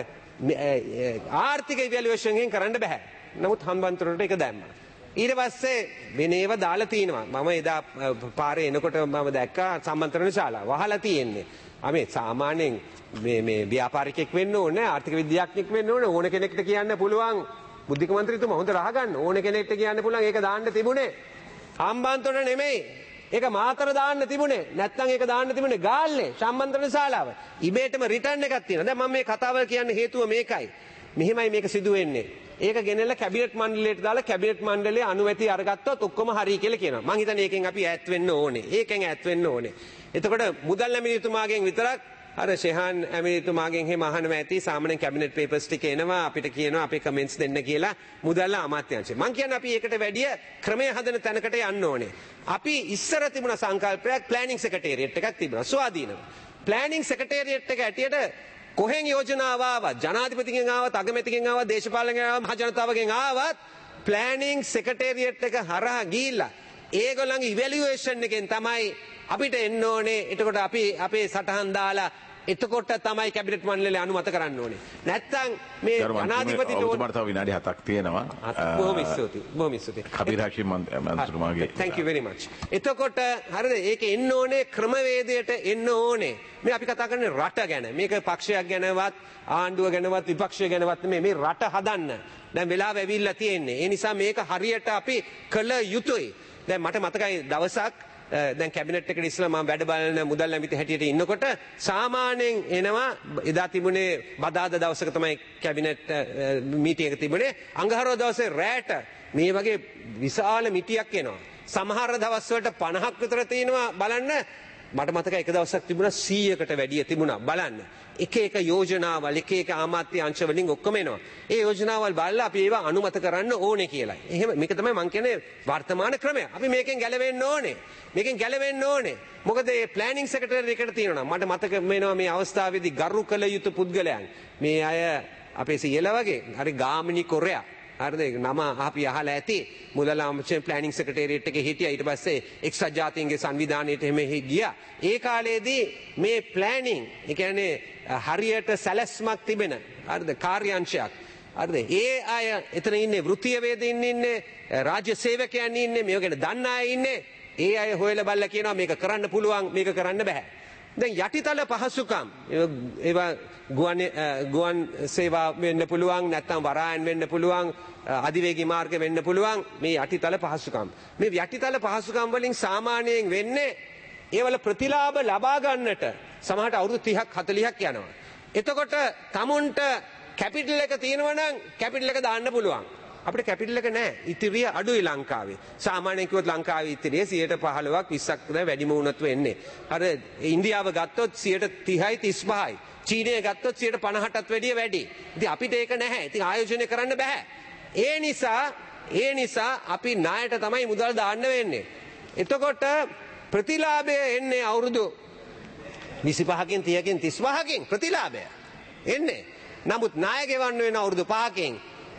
ආර්ථික ඉවැලුවේෂන් එකෙන් කරන්න බෑ. නමුත් හම්බන්තොටට ඒක දැම්මා. ඊට පස්සේ වෙනේව දාලා තිනවා. මම එදා පාරේ එනකොට මම දැක්කා සම්මන්ත්‍රණ ශාලාව වහලා තියෙන්නේ. අපි සාමාන්‍යයෙන් මේ මේ ව්‍යාපාරිකයෙක් වෙන්න ඕනේ, ආර්ථික විද්‍යාඥයෙක් වෙන්න ඕනේ, ඕන කෙනෙක්ට කියන්න පුළුවන් බුද්ධික මන්ත්‍රීතුමා හොඳ රහ ගන්න. ඕන කෙනෙක්ට කියන්න පුළුවන් ඒක දාන්න තිබුණේ. හම්බන්තොට නෙමෙයි. ඒක මාතර දාන්න තිබුණේ. නැත්නම් ඒක දාන්න තිබුණේ ගාල්ලේ සම්මන්ත්‍රණ ශාලාව. ඉබේටම රිටර්න් එකක් තියෙනවා. දැන් මම මේ කතාව කියන්න හේතුව මේකයි. මෙහෙමයි මේක සිදු වෙන්නේ. ඒක ගෙනල්ලා කැබිනට් මණ්ඩලයට දාලා කැබිනට් මණ්ඩලයේ අනුමැතිය අරගත්තොත් ඔක්කොම හරි කියලා කියනවා. මං හිතන්නේ ඒකෙන් අපි ඈත් වෙන්න ඕනේ. ඒකෙන් ඈත් වෙන්න ඕනේ. එතකොට මුදල් ඇමතිතුමාගෙන් විතරක් අර ෂෙහාන් ඇමතිතුමාගෙන් එහෙම අහනවා ඇති සාමාන්‍යයෙන් කැබිනට් පේපර්ස් ටික එනවා අපිට කියනවා අපේ කමෙන්ට්ස් දෙන්න කියලා මුදල් අමාත්‍යාංශය. මං කියන්නේ අපි ඒකට වැඩිය ක්‍රමය හදන තැනකට යන්න ඕනේ. අපි ඉස්සර තිබුණ සංකල්පයක් ප්ලෑනින් සෙක්‍රටේරියට් එකක් තිබුණා. ස්වාධීනව. ප්ලෑනින් සෙක්‍රටේරියට් එක ඇටියට කොහෙන් යෝජනාව ආවත් ජනාධිපතිගෙන් ආවත් අගමැතිගෙන් ආවත් දේශපාලකගෙන් ආවත් මහ ජනතාවගෙන් ආවත් ප්ලෑනින් සෙක්‍රටේරියට් එක හරහා ගිහිල්ලා ඒගොල්ලන්ගේ ඉවැලුවේෂන් එකෙන් තමයි අපිට එන්න ඕනේ. එතකොට අපි අපේ සටහන් දාලා එතකොට තමයි කැබිනට් මණ්ඩලය අනුමත කරන්න ඕනේ. නැත්තම් මේ ජනාධිපතිට ඔබතුමාට තව විනාඩි හතක් තියෙනවා. බොහොම ස්තුතියි. බොහොම ස්තුතියි. Kabir හෂිම් මන්ත්‍රීතුමාගේ. Thank you very much. එතකොට හරිද ඒක එන්න ඕනේ ක්‍රමවේදයට එන්න ඕනේ. මේ අපි කතා කරන්නේ රට ගැන. මේක පක්ෂයක් ගැනවත් ආණ්ඩුව ගැනවත් විපක්ෂය ගැනවත් නෙමෙයි මේ රට හදන්න. දැන් වෙලාව ඇවිල්ලා තියෙන්නේ. ඒ නිසා මේක හරියට අපි කළ යුතුයි. දැන් මට මතකයි දවසක් දැන් කැබිනට් එකට ඉස්සලා මම වැඩ බලන මුදල් ඇමති හැටියට ඉන්නකොට සාමාන්‍යයෙන් එනවා එදා තිබුණේ බදාදා දවසක තමයි කැබිනට් මීටින් එක තිබුණේ අඟහරුවා දවසේ රැට මේ වගේ විශාල මිටියක් එනවා සමහර දවස් වලට පනහක් විතර තියෙනවා බලන්න මට මතකයි එක දවසක් තිබුණා සීයකට වැඩිය තිබුණා බලන්න එක එක යෝජනාවල් එක එක ආමාත්‍ය අංශ වලින් ඔක්කොම එනවා ඒ යෝජනාවල් බලලා අපි ඒවා අනුමත කරන්න ඕනේ කියලා. එහෙම මේක තමයි මම කියන්නේ වර්තමාන ක්‍රමය. අපි මේකෙන් ගැලවෙන්න ඕනේ. මේකෙන් ගැලවෙන්න ඕනේ. මොකද මේ ප්ලෑනින් සෙක්‍රටරි එකට තියෙනවා. මට මතක වෙනවා මේ අවස්ථාවේදී ගරු කළ යුතු පුද්ගලයන්. මේ අය අපේ සීයලා වගේ හරි ගාමිණී කොරයා හරිද නම අපි අහලා ඇති මුදල් අමාත්‍ය ප්ලෑනින් සෙක්‍රටේරියට් එකේ හිටියා ඊට පස්සේ එක්සත් ජාතීන්ගේ සංවිධානයේට එමෙ ගියා ඒ කාලේදී මේ ප්ලෑනින් ඒ කියන්නේ හරියට සැලැස්මක් තිබෙන හරිද කාර්යාංශයක් හරිද ඒ අය එතන ඉන්නේ වෘත්තීය වේදින් ඉන්නේ රාජ්‍ය සේවකයන් ඉන්නේ මේක ගැන දන්න අය ඉන්නේ ඒ අය හොයලා බලලා කියනවා මේක කරන්න පුළුවන් මේක කරන්න බෑ දැන් යටිතල පහසුකම් ඒවා ගුවන් ගුවන් සේවා වෙන්න පුළුවන් නැත්නම් වරායන් වෙන්න පුළුවන් අධිවේගී මාර්ග වෙන්න පුළුවන් මේ යටිතල පහසුකම් මේ යටිතල පහසුකම් වලින් සාමාන්‍යයෙන් වෙන්නේ ඒවල ප්‍රතිලාභ ලබා ගන්නට සමහරට අවුරුදු තිහක් හතළිහක් යනවා එතකොට tamunට කැපිටල් එක තියෙනවා නම් කැපිටල් එක දාන්න පුළුවන් අපිට කැපිටල් එක නැහැ ඉතිරිය අඩුයි ලංකාවේ සාමාන්‍යයෙන් කිව්වොත් ලංකාවේ ඉතිරිය සියයට පහළොවක් විස්සක් විතර වැඩිම වුණත් වෙන්නේ අර ඉන්දියාව ගත්තොත් සියයට තිහයි තිස්පහයි චීනය ගත්තොත් සියයට පනහටත් වැඩිය වැඩි ඉතින් අපිට ඒක නැහැ ඉතින් ආයෝජනය කරන්න බෑ ඒ නිසා ඒ නිසා අපි ණයට තමයි මුදල් දාන්න වෙන්නේ එතකොට ප්‍රතිලාභය එන්නේ අවුරුදු විසිපහකින් තිහකින් තිස්පහකින් ප්‍රතිලාභය එන්නේ නමුත් ණය ගෙවන්න වෙන අවුරුදු පහකින්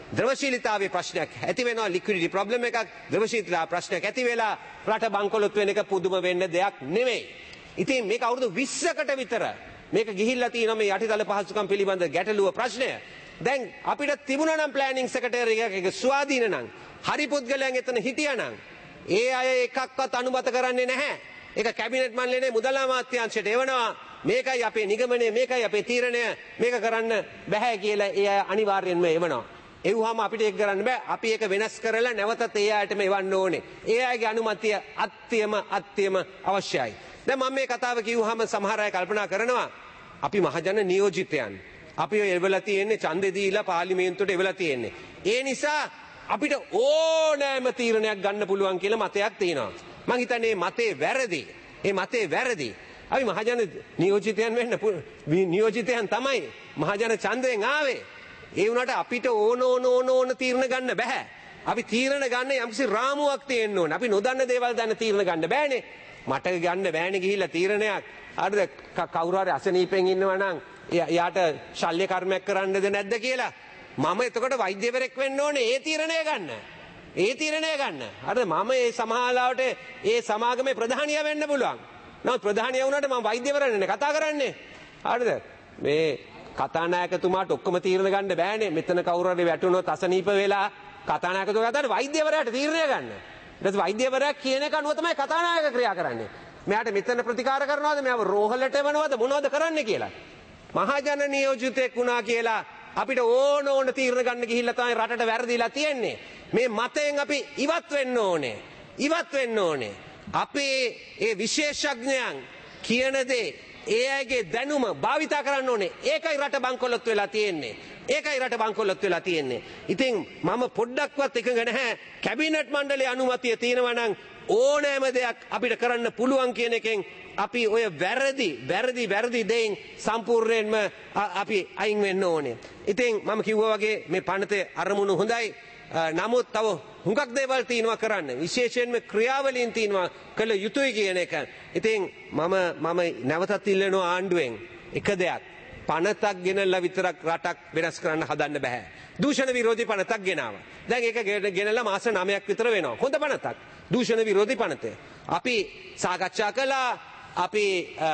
ද්‍රවශීලීතාවයේ ප්‍රශ්නයක් ඇති වෙනවා, ලික්විඩිටි ප්‍රොබ්ලම් එකක්, ද්‍රවශීලීතාව ප්‍රශ්නයක් ඇති වෙලා රට බංකොලොත් වෙන එක පුදුම වෙන්න දෙයක් නෙවෙයි. ඉතින් මේක අවුරුදු විස්සකට විතර මේක ගිහිල්ලා තියෙනවා මේ යටිතල පහසුකම් පිළිබඳ ගැටලුව ප්‍රශ්නය. දැන් අපිට තිබුණා නම් ප්ලෑනින් සෙක්‍රටරි එකක ස්වාධීන නම්, හරි පුද්ගලයන් එතන හිටියා නම්, ඒ අය එකක්වත් අනුමත කරන්නේ නැහැ. ඒක කැබිනට් මණ්ඩලයේ මුදල් අමාත්‍යාංශයට එවනවා. මේකයි අපේ නිගමනය, මේකයි අපේ තීරණය, මේක කරන්න බෑ කියලා ඒ අය අනිවාර්යෙන්ම එවනවා. එව්වම අපිට ඒක කරන්න බෑ. අපි ඒක වෙනස් කරලා නැවතත් ඒ අයටම එවන්න ඕනේ. ඒ අයගේ අනුමැතිය අත්‍යම අත්‍යම අවශ්‍යයි. දැන් මම මේ කතාව කිව්වහම සමහර අය කල්පනා කරනවා අපි මහජන නියෝජිතයන්. අපි ඔය එවලා තියෙන්නේ ඡන්දේ දීලා පාර්ලිමේන්තුවට එවලා තියෙන්නේ. ඒ නිසා අපිට ඕනෑම තීරණයක් ගන්න පුළුවන් කියලා මතයක් තියෙනවා. මං හිතන්නේ මතේ වැරදි. ඒ මතේ වැරදි. අපි මහජන නියෝජිතයන් වෙන්න නියෝජිතයන් තමයි මහජන ඡන්දයෙන් ආවේ. ඒ වුණාට අපිට ඕන ඕන ඕන ඕන තීරණ ගන්න බෑ. අපි තීරණ ගන්න යම්කිසි රාමුවක් තියෙන්න ඕන. අපි නොදන්න දේවල් දන්න තීරණ ගන්න බෑනේ. මට ගන්න බෑනේ ගිහිල්ලා තීරණයක්. හරිද? කවුරු හරි අසනීපෙන් ඉන්නවා නම් එයාට ශල්‍ය කර්මයක් කරන්නද නැද්ද කියලා. මම එතකොට වෛද්‍යවරයෙක් වෙන්න ඕනේ ඒ තීරණය ගන්න. ඒ තීරණය ගන්න. හරිද? මම මේ සමාජාලාවට ඒ සමාගමේ ප්‍රධානියා වෙන්න පුළුවන්. නමුත් ප්‍රධානියා වුණාට මම වෛද්‍යවරයෙක් කතා කරන්නේ. හරිද? මේ කතානායකතුමාට ඔක්කොම තීරණ ගන්න බෑනේ. මෙතන කවුරු හරි වැටුනොත් අසනීප වෙලා කතානායකතුමා කතාවට වෛද්‍යවරයාට තීරණය ගන්න. ඊට පස්සේ වෛද්‍යවරයා කියන එක අනුව තමයි කතානායක ක්‍රියා කරන්නේ. මෙයාට මෙතන ප්‍රතිකාර කරනවද, මෙයාව රෝහලට එවනවද, මොනවද කරන්නේ කියලා. මහජන නියෝජිතෙක් වුණා කියලා අපිට ඕන ඕන තීරණ ගන්න ගිහිල්ලා තමයි රටට වැරදිලා තියෙන්නේ. මේ මතයෙන් අපි ඉවත් වෙන්න ඕනේ. ඉවත් වෙන්න ඕනේ. අපේ ඒ විශේෂඥයන් කියන දේ, ඒ අයගේ දැනුම භාවිතා කරන්න ඕනේ. ඒකයි රට බංකොලොත් වෙලා තියෙන්නේ. ඒකයි රට බංකොලොත් වෙලා තියෙන්නේ. ඉතින් මම පොඩ්ඩක්වත් එකඟ නැහැ කැබිනට් මණ්ඩලයේ අනුමැතිය තියෙනවා නම් ඕනෑම දෙයක් අපිට කරන්න පුළුවන් කියන එකෙන් අපි ඔය වැරදි වැරදි වැරදි දෙයින් සම්පූර්ණයෙන්ම අපි අයින් වෙන්න ඕනේ. ඉතින් මම කිව්වා වගේ මේ පනතේ අරමුණු හොඳයි. නමුත් තව හුඟක් දේවල් තියෙනවා කරන්න. විශේෂයෙන්ම ක්‍රියාවලින් තියෙනවා කළ යුතුයි කියන එක. ඉතින් මම මම නැවතත් ඉල්ලනවා ආණ්ඩුවෙන් එක දෙයක්. පනතක් ගෙනල්ලා විතරක් රටක් වෙනස් කරන්න හදන්න බෑ. දූෂණ විරෝධී පනතක් ගෙනාවා. දැන් ඒක ගෙනල්ලා මාස නවයක් විතර වෙනවා. හොඳ පනතක්. දූෂණ විරෝධී පනත. අපි සාකච්ඡා කළා. අපි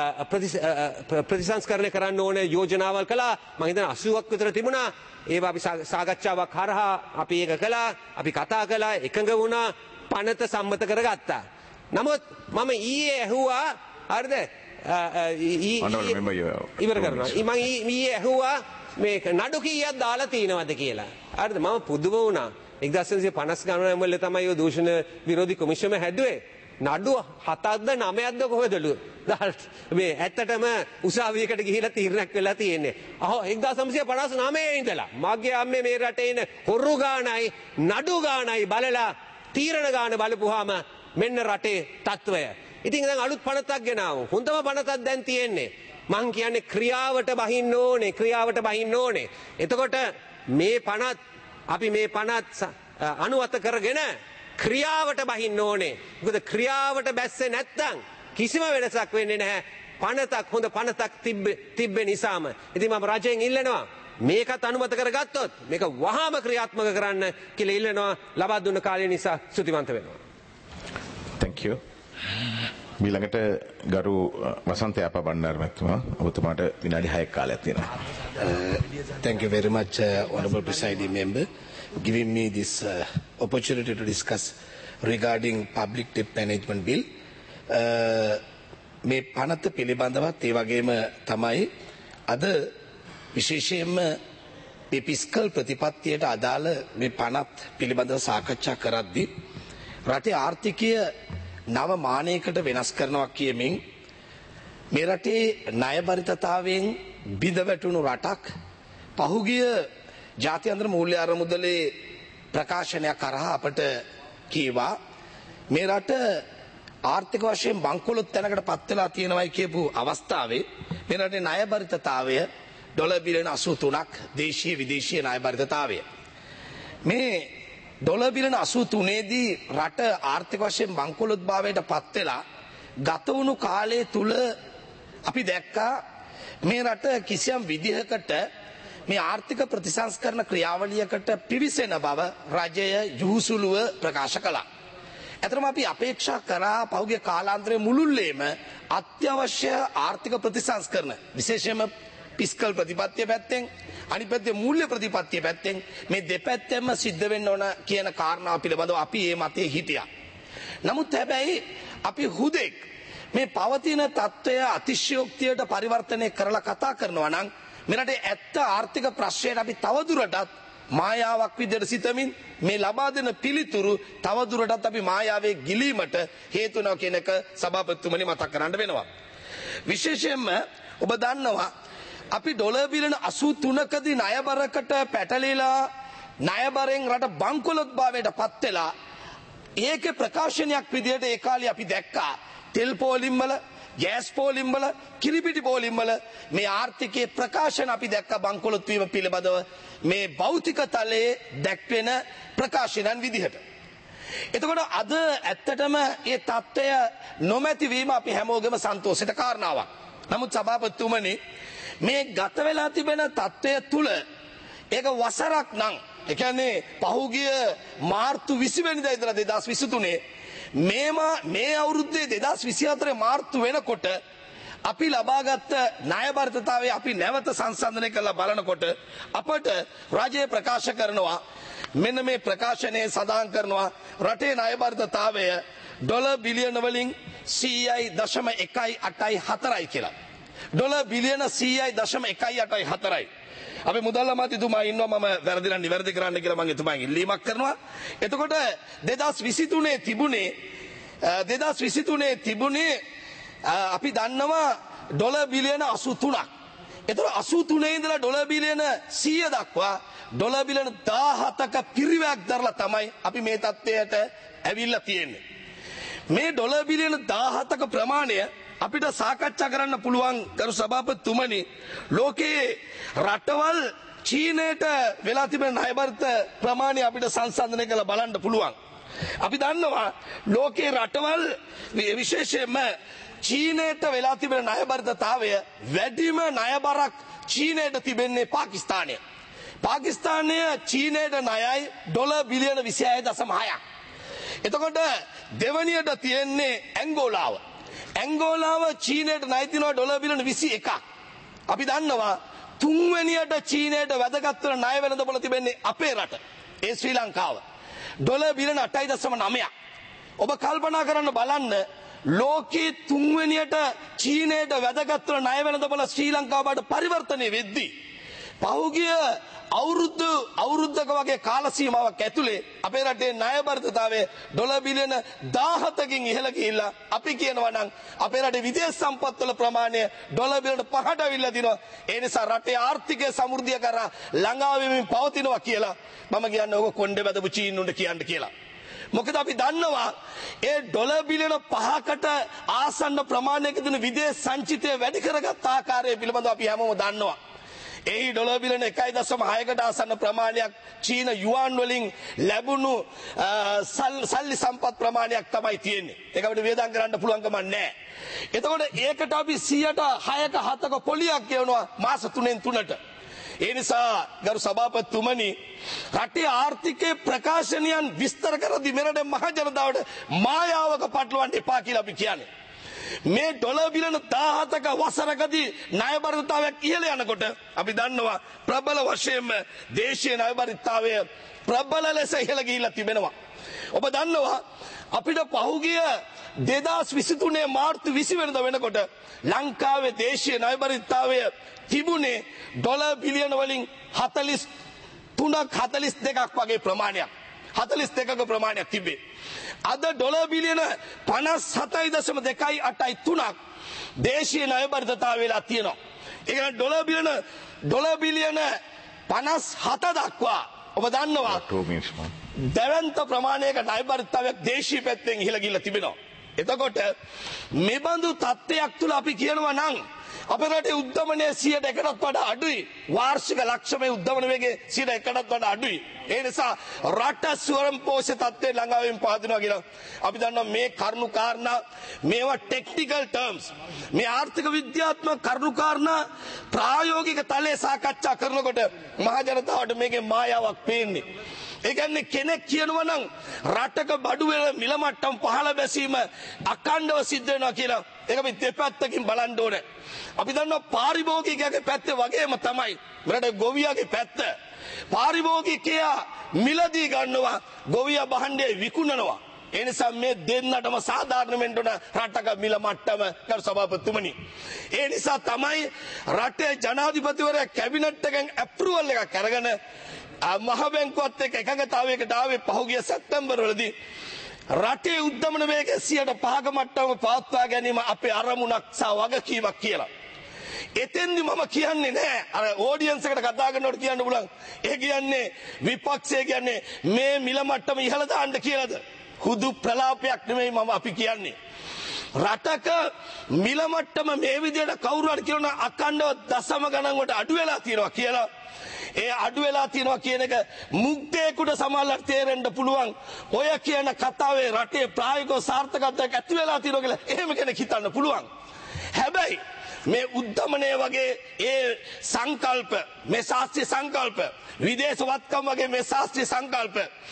ප්‍රතිසංස්කරණය කරන්න ඕනේ යෝජනාවල් කළා. මම හිතන්නේ අසූවක් විතර තිබුණා. ඒවා අපි සාකච්ඡාවක් හරහා අපි ඒක කළා. අපි කතා කළා, එකඟ වුණා, පනත සම්මත කරගත්තා. නමුත් මම ඊයේ ඇහුවා, හරිද? ඉවර කරනවා. මම ඊයේ ඇහුවා මේක නඩු කීයක් දාලා තියෙනවද කියලා. හරිද? මම පුදුම වුණා. එක්දාස් නවසිය පනස් ගණන් වල තමයි ඔය දූෂණ විරෝධී කොමිෂම හැදුවේ. නඩු හතක්ද නවයක්ද කොහෙදලු මේ ඇත්තටම උසාවියකට ගිහිලා තීරණයක් වෙලා තියෙන්නේ. අහෝ එක්දාස් නවසිය පනස් නවයේ ඉඳලා මගේ අම්මේ මේ රටේ ඉන්න හොරු ගානයි නඩු ගානයි බලලා තීරණ ගාන බලපුවාම මෙන්න රටේ තත්වය. ඉතින් දැන් අලුත් පනතක් ගෙනාවු. හොඳම පනතක් දැන් තියෙන්නේ. මං කියන්නේ ක්‍රියාවට බහින්න ඕනේ, ක්‍රියාවට බහින්න ඕනේ. එතකොට මේ පනත් අපි මේ පනත් අනුමත කරගෙන ක්‍රියාවට බහින්න ඕනේ. මොකද ක්‍රියාවට බැස්සේ නැත්තම් කිසිම වෙනසක් වෙන්නේ නැහැ. පනතක් හොඳ පනතක් තිබ්බේ නිසාම. ඉතින් මම රජයෙන් ඉල්ලනවා මේකත් අනුමත කරගත්තොත් මේක වහාම ක්‍රියාත්මක කරන්න කියලා ඉල්ලනවා. ලබා දුන්න කාලය නිසා ස්තුතිවන්ත වෙනවා. Thank you. ඊළඟට ගරු වසන්ත අප බණ්ඩාර මහත්මයා ඔබතුමාට විනාඩි හයක් කාලයක් තියෙනවා. Thank you very much, uh, Honourable Presiding Member, giving me this uh, opportunity to discuss regarding Public Debt Management Bill. මේ පනත පිළිබඳවත් ඒ වගේම තමයි අද විශේෂයෙන්ම මේ ෆිස්කල් ප්‍රතිපත්තියට අදාළ මේ පනත් පිළිබඳව සාකච්ඡා කරද්දී රටේ ආර්ථිකය නව මානයකට වෙනස් කරනවා කියමින් මේ රටේ ණයබරිතතාවයෙන් බිඳ වැටුණු රටක් පහුගිය ජාත්‍යන්තර මූල්‍ය අරමුදලේ ප්‍රකාශනයක් කරහා අපට කීවා මේ රට ආර්ථික වශයෙන් බංකොලොත් තැනකට පත් වෙලා තියෙනවායි කියපු අවස්ථාවේ මේ රටේ ණයබරිතතාවය ඩොලර් බිලියන අසූ තුනක් දේශීය විදේශීය ණයබරිතතාවය මේ ඩොලර් බිලියන අසූ තුනේ දී රට ආර්ථික වශයෙන් බංකොලොත් භාවයට පත් වෙලා ගත වුණු කාලය තුල අපි දැක්කා මේ රට කිසියම් විදිහකට මේ ආර්ථික ප්‍රතිසංස්කරණ ක්‍රියාවලියකට පිවිසෙන බව රජය යහුසුලුව ප්‍රකාශ කළා. ඇතරම අපි අපේක්ෂා කරා පහුගිය කාලාන්තරයේ මුළුල්ලේම අත්‍යවශ්‍ය ආර්ථික ප්‍රතිසංස්කරණ විශේෂයෙන්ම පිස්කල් ප්‍රතිපත්තිය පැත්තෙන් අනිත් පැත්තේ මූල්‍ය ප්‍රතිපත්තිය පැත්තෙන් මේ දෙපැත්තෙන්ම සිද්ධ වෙන්න ඕන කියන කාරණාව පිළිබඳව අපි මේ මතයේ හිටියා. නමුත් හැබැයි අපි හුදෙක් මේ පවතින තත්ත්වය අතිශයෝක්තියට පරිවර්තනය කරලා කතා කරනවා නම් මෙරට ඇත්ත ආර්ථික ප්‍රශ්නයට අපි තවදුරටත් මායාවක් විදිහට සිතමින් මේ ලබා දෙන පිළිතුරු තවදුරටත් අපි මායාවේ ගිලීමට හේතු වෙනවා කියන එක සභාපතිතුමනි මතක් කරන්න වෙනවා. විශේෂයෙන්ම ඔබ දන්නවා අපි ඩොලර් බිලියන අසූ තුනකදී ණයබරකට පැටලිලා ණයබරෙන් රට බංකොලොත් භාවයට පත් වෙලා ඒකේ ප්‍රකාශනයක් විදිහට ඒ කාලේ අපි දැක්කා තෙල් පෝලිම් වල ගෑස් පෝලිම් වල කිරිපිටි පෝලිම් වල මේ ආර්ථිකයේ ප්‍රකාශන අපි දැක්කා බංකොලොත් වීම පිළිබඳව මේ භෞතික තලයේ දැක්වෙන ප්‍රකාශනයන් විදිහට. එතකොට අද ඇත්තටම මේ தত্ত্বය නොමැති වීම අපි හැමෝගෙම සන්තෝෂයට කාරණාවක්. නමුත් සභාපතිතුමනි මේ ගත වෙලා තිබෙන தত্ত্বය තුල ඒක වසරක් නම් ඒ කියන්නේ පහුගිය මාර්තු විසි වෙනිදා ඉඳලා දෙදාස් විසි තුනේ මේම මේ අවුරුද්දේ දෙදාස් විසි හතරේ මාර්තු වෙනකොට අපි ලබාගත් ණයබරිතතාවය අපි නැවත සංසන්දනය කරලා බලනකොට අපට රජය ප්‍රකාශ කරනවා මෙන්න මේ ප්‍රකාශනයේ සඳහන් කරනවා රටේ ණයබරිතතාවය ඩොලර් බිලියන වලින් සීයයි දශම එකයි අටයි හතරයි කියලා. ඩොලර් බිලියන සීයයි දශම එකයි අටයි හතරයි. අපි මුදල් අමාත්‍යතුමා ඉන්නවා මම වැරදි නම් නිවැරදි කරන්න කියලා මම එතුමාගෙන් ඉල්ලීමක් කරනවා. එතකොට දෙදාස් විසි තුනේ තිබුණේ දෙදාස් විසි තුනේ තිබුණේ අපි දන්නවා ඩොලර් බිලියන අසූ තුනක්. එතකොට අසූ තුනේ ඉඳලා ඩොලර් බිලියන සීය දක්වා ඩොලර් බිලියන දාහතක පිරිවැයක් දරලා තමයි අපි මේ තත්ත්වයට ඇවිල්ලා තියෙන්නේ. මේ ඩොලර් බිලියන දාහතක ප්‍රමාණය අපිට සාකච්ඡා කරන්න පුළුවන් කරු සභාපතිතුමනි ලෝකයේ රටවල් චීනයට වෙලා තිබෙන ණයබරිත ප්‍රමාණය අපිට සංසන්දනය කරලා බලන්න පුළුවන්. අපි දන්නවා ලෝකයේ රටවල් විශේෂයෙන්ම චීනයට වෙලා තිබෙන ණයබරිතතාවය වැඩිම ණයබරක් චීනයට තිබෙන්නේ පාකිස්තානය. පාකිස්තානය චීනයට ණයයි ඩොලර් බිලියන විසි හය දශම හයක්. එතකොට දෙවනියට තියෙන්නේ ඇංගෝලාව. ඇංගෝලාව චීනයට ණය තිනවා ඩොලර් බිලියන විසි එකක්. අපි දන්නවා තුන්වෙනියට චීනයට වැදගත් වෙන ණය වෙළඳපොළ තිබෙන්නේ අපේ රට. ඒ ශ්‍රී ලංකාව. ඩොලර් බිලියන අටයි දශම නවයක්. ඔබ කල්පනා කරන්න බලන්න ලෝකයේ තුන්වෙනියට චීනයට වැදගත් වෙන ණය වෙළඳපොළ ශ්‍රී ලංකාවට පරිවර්තනය වෙද්දී පහුගිය අවුරුදු අවුරුද්දක වගේ කාල සීමාවක් ඇතුලේ අපේ රටේ ණයබරිතතාවය ඩොලර් බිලියන දාහතකින් ඉහළ ගිහිල්ලා අපි කියනවා නම් අපේ රටේ විදේශ සම්පත් වල ප්‍රමාණය ඩොලර් බිලියන පහකට අවිල්ලා දිනවා. ඒ නිසා රටේ ආර්ථිකය සමෘද්ධිය කරා ළඟා වෙමින් පවතිනවා කියලා මම කියන්නේ ඕක කොණ්ඩේ බදපු චීනුන්ට කියන්න කියලා. මොකද අපි දන්නවා ඒ ඩොලර් බිලියන පහකට ආසන්න ප්‍රමාණයක දෙන විදේශ සංචිතය වැඩි කරගත් ආකාරය පිළිබඳව අපි හැමෝම දන්නවා. එහි ඩොලර් බිලියන එකයි දශම හයකට ආසන්න ප්‍රමාණයක් චීන යුවාන් වලින් ලැබුණු සල්ලි සම්පත් ප්‍රමාණයක් තමයි තියෙන්නේ. ඒක අපිට වේදම් කරන්න පුළුවන් කමක් නැහැ. එතකොට ඒකට අපි සියයට හයක හතක පොලියක් ගෙවනවා මාස තුනෙන් තුනට. ඒ නිසා ගරු සභාපතිතුමනි රටේ ආර්ථිකයේ ප්‍රකාශනයන් විස්තර කරද්දී මෙරට මහ ජනතාවට මායාවක පටලවන්න එපා කියලා අපි කියන්නේ. මේ ඩොලර් බිලියන දාහතක වසරකදී ණයබරිතතාවයක් ඉහළ යනකොට අපි දන්නවා ප්‍රබල වශයෙන්ම දේශීය ණයබරිතතාවය ප්‍රබල ලෙස ඉහළ ගිහිල්ලා තිබෙනවා. ඔබ දන්නවා අපිට පහුගිය දෙදාස් විසි තුනේ මාර්තු විසි වෙනිදා වෙනකොට ලංකාවේ දේශීය ණයබරිතතාවය තිබුණේ ඩොලර් බිලියන වලින් හතළිස් තුනක් හතළිස් දෙකක් වගේ ප්‍රමාණයක්. හතළිස් දෙකක ප්‍රමාණයක් තිබේ. අද ඩොලර් බිලියන පනස් හතයි දශම දෙකයි අටයි තුනක් දේශීය ණයබරිතතාවය වෙලා තියෙනවා. ඒ කියන්නේ ඩොලර් බිලියන ඩොලර් බිලියන පනස් හත දක්වා ඔබ දන්නවා දැවැන්ත ප්‍රමාණයක ණයබරිතතාවයක් දේශීය පැත්තෙන් ඉහළ ගිහිල්ලා තිබෙනවා. එතකොට මෙබඳු තත්ත්වයක් තුළ අපි කියනවා නම් අපේ රටේ උද්දමනය සියයට එකටත් වඩා අඩුයි. වාර්ෂික ලක්ෂමේ උද්දමන වේගය සියයට එකටත් වඩා අඩුයි. ඒ නිසා රට ස්වයංපෝෂ තත්ත්වයට ළඟා වෙමින් පවතිනවා කියලා අපි දන්නවා. මේ කරුණු කාරණා මේවා ටෙක්නිකල් ටර්ම්ස්, මේ ආර්ථික විද්‍යාත්මක කරුණු කාරණා ප්‍රායෝගික තලයේ සාකච්ඡා කරනකොට මහ ජනතාවට මේකේ මායාවක් පේන්නේ. ඒ කියන්නේ කෙනෙක් කියනවා නම් රටක බඩු වල මිල මට්ටම් පහළ බැසීම අඛණ්ඩව සිද්ධ වෙනවා කියලා ඒක අපි දෙපැත්තකින් බලන්න ඕනේ. අපි දන්නවා පාරිභෝගිකයාගේ පැත්ත වගේම තමයි රට ගොවියාගේ පැත්ත. පාරිභෝගිකයා මිලදී ගන්නවා, ගොවියා භාණ්ඩය විකුණනවා. ඒ නිසා මේ දෙන්නටම සාධාරණ වෙන්න ඕන රටක මිල මට්ටම කර සභාපතිතුමනි. ඒ නිසා තමයි රටේ ජනාධිපතිවරයා කැබිනට් එකෙන් ඇප්‍රූවල් එකක් අරගෙන මහ බැංකුවත් එක්ක එකඟතාවයකට ආවේ පහුගිය සැප්තැම්බර් වලදී. රටේ උද්දමන වේගය සියයට පහක මට්ටමක පවත්වා ගැනීම අපේ අරමුණක් සහ වගකීමක් කියලා. එතෙන්දි මම කියන්නේ නෑ අර ඔඩියන්ස් එකට කතා කරනකොට කියන්න පුළුවන් ඒ කියන්නේ විපක්ෂය කියන්නේ මේ මිල මට්ටම ඉහළ දාන්න කියලාද? හුදු ප්‍රලාපයක් නෙමෙයි මම අපි කියන්නේ. රටක මිල මට්ටම මේ විදිහට කවුරු හරි කියනවා අඛණ්ඩව දශම ගණන් වලට අඩු වෙලා තියෙනවා කියලා. ඒ අඩු වෙලා තියෙනවා කියන එක මුග්ධයෙකුට සමහරවිට තේරෙන්න පුළුවන්. ඔය කියන කතාවේ රටේ ප්‍රායෝගික සාර්ථකත්වයක් ඇති වෙලා තියෙනවා කියලා එහෙම කෙනෙක් හිතන්න පුළුවන්. හැබැයි මේ උද්දමනය වගේ ඒ සංකල්ප, මේ ශාස්ත්‍රීය සංකල්ප, විදේශ වත්කම් වගේ මේ ශාස්ත්‍රීය සංකල්ප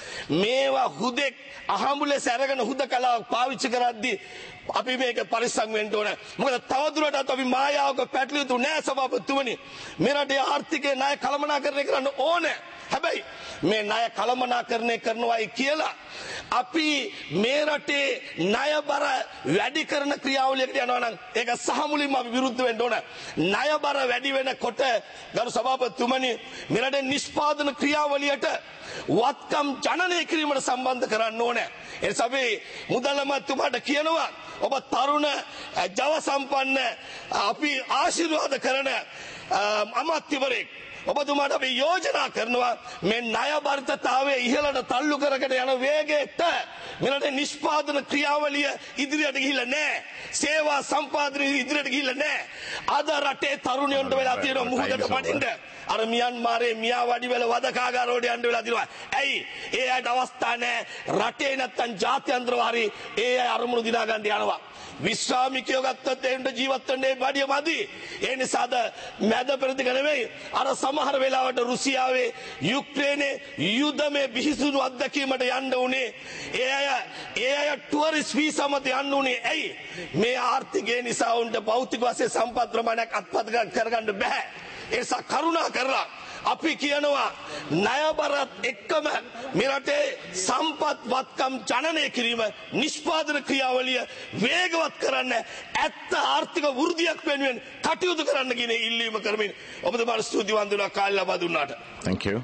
මේවා හුදෙක් අහඹුලේ අරගෙන හුදකලාවක් පාවිච්චි කරද්දී අපි මේක පරිස්සම් වෙන්න ඕන. මොකද තවදුරටත් අපි මායාවක පැටලිය යුතු නෑ සභාපතිතුමනි. මේ රටේ ආර්ථිකයේ ණය කළමනාකරණය කරන්න ඕනේ. හැබැයි මේ ණය කළමනාකරණය කරනවායි කියලා අපි මේ රටේ ණය බර වැඩි කරන ක්‍රියාවලියකට යනවා නම් ඒක සහ මුලින්ම අපි විරුද්ධ වෙන්න ඕන. ණය බර වැඩි වෙනකොට ගරු සභාපතිතුමනි මේ රටේ නිෂ්පාදන ක්‍රියාවලියට වත්කම් ජනනය කිරීමට සම්බන්ධ කරන්න ඕනේ. ඒ නිසා අපි මුදල් අමාත්‍යතුමාට කියනවා ඔබ තරුණ ජව සම්පන්න අපි ආශිර්වාද කරන අමාත්‍යවරයෙක්, ඔබතුමාට අපි යෝජනා කරනවා මේ ණය බරිතතාවයේ ඉහළට තල්ලු කරගෙන යන වේගයට මෙලට නිෂ්පාදන ක්‍රියාවලිය ඉදිරියට ගිහිල්ලා නැහැ. සේවා සම්පාදනය ඉදිරියට ගිහිල්ලා නැහැ. අද රටේ තරුණයන්ට වෙලා තියෙන මුහුදට පදින්න අර මියන්මාරේ මියාවඩි වල වදකාගාර වලට යන්න වෙලා තියෙනවා. ඇයි? ඒ අයට අවස්ථා නැහැ. රටේ නැත්තම් ජාත්‍යන්තරව හරි ඒ අය අරමුණු දිනා ගන්න යනවා. විශ්‍රාමිකයෝ ගත්තත් එන්න ජීවත් වෙන්නේ බඩිය මදි. ඒ නිසාද මැද පෙරදිග නෙවෙයි අර සමහර වෙලාවට රුසියාවේ යුක්‍රේනයේ යුද්ධමේ බිහිසුණු අත්දැකීමට යන්න උනේ. ඒ අය ඒ අය ටුවරිස්ට් වීසා මත යන්න උනේ. ඇයි? මේ ආර්ථිකය නිසා උන්ට භෞතික වශයෙන් සම්පත් ප්‍රමාණයක් අත්පත් කරගන්න බෑ. ඒ නිසා කරුණා කරලා අපි කියනවා ණය බරත් එක්කම මේ රටේ සම්පත් වත්කම් ජනනය කිරීම, නිෂ්පාදන ක්‍රියාවලිය වේගවත් කරන්න, ඇත්ත ආර්ථික වෘද්ධියක් වෙනුවෙන් කටයුතු කරන්න කියන ඉල්ලීම කරමින් ඔබතුමාට ස්තුතිවන්ත වෙනවා කාලය ලබා දුන්නාට. Thank you.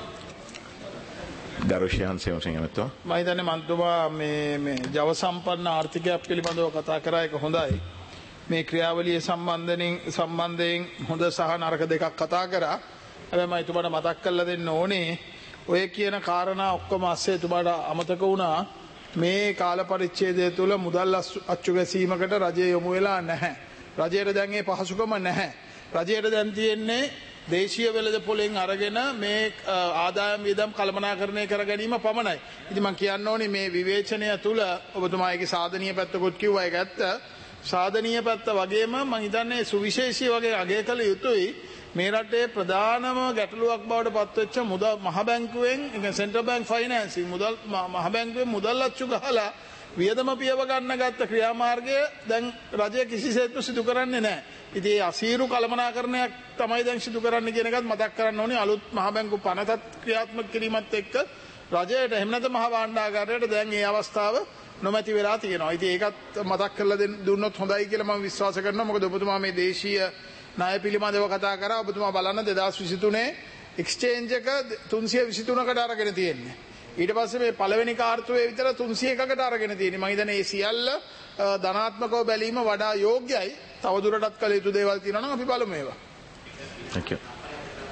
දරුෂයන් සේවසිංහමතුමා. මම හිතන්නේ මන්තුමා මේ මේ ජව සම්පන්න ආර්ථිකයක් පිළිබඳව කතා කරා එක හොඳයි. මේ ක්‍රියාවලිය සම්බන්ධයෙන් සම්බන්ධයෙන් හොඳ සහ නරක දෙකක් කතා කරා. හැබැයි මම එතුමාට මතක් කරලා දෙන්න ඕනේ ඔය කියන කාරණා ඔක්කොම ASCII එතුමාට අමතක වුණා. මේ කාල පරිච්ඡේදය තුළ මුදල් අච්චු ගැසීමකට රජය යොමු වෙලා නැහැ. රජයට දැන් ඒ පහසුකම නැහැ. රජයට දැන් තියෙන්නේ දේශීය වෙළඳ පොලෙන් අරගෙන මේ ආදායම් වියදම් කළමනාකරණය කර ගැනීම පමණයි. ඉතින් මම කියන්න ඕනේ මේ විවේචනය තුළ ඔබතුමාගේ සාධනීය පැත්තකුත් කිව්වා. ඒක ඇත්ත. සාධනීය පැත්ත වගේම මම හිතන්නේ සුවිශේෂී වගේ අගය කළ යුතුයි. මේ රටේ ප්‍රධානම ගැටලුවක් බවට පත්වෙච්ච මුදල් මහ බැංකුවෙන් සෙන්ට්‍රල් බැංක් ෆයිනෑන්සින් මුදල් මහ බැංකුවෙන් මුදල් අච්චු ගහලා වියදම පියව ගන්න ගත්ත ක්‍රියාමාර්ගය දැන් රජය කිසිසේත්ම සිදු කරන්නේ නැහැ. ඉතින් ඒ අසීරු කළමනාකරණයක් තමයි දැන් සිදු කරන්න කියන එකත් මතක් කරන්න ඕනේ. අලුත් මහ බැංකු පනතත් ක්‍රියාත්මක කිරීමත් එක්ක රජයට එහෙම නැත්නම් මහ භාණ්ඩාගාරයට දැන් මේ අවස්ථාව නොමැති වෙලා තියෙනවා. ඉතින් ඒකත් මතක් කරලා දුන්නොත් හොඳයි කියලා මම විශ්වාස කරනවා. මොකද ඔබතුමා මේ දේශීය ණය පිළිබඳව කතා කරා. ඔබතුමා බලන්න දෙදාස් විසිතුනේ එක්ස්චේන්ජ් එක තුන්සිය විසිතුනකට අරගෙන තියෙන්නේ. ඊට පස්සේ මේ පළවෙනි කාර්තුවේ විතර තුන්සිය එකකට අරගෙන තියෙන්නේ. මම හිතන්නේ මේ සියල්ල ධනාත්මකව බැලීම වඩා යෝග්‍යයි. තවදුරටත් කළ යුතු දේවල් තියෙනවා නම් අපි බලමු ඒවා. Thank you.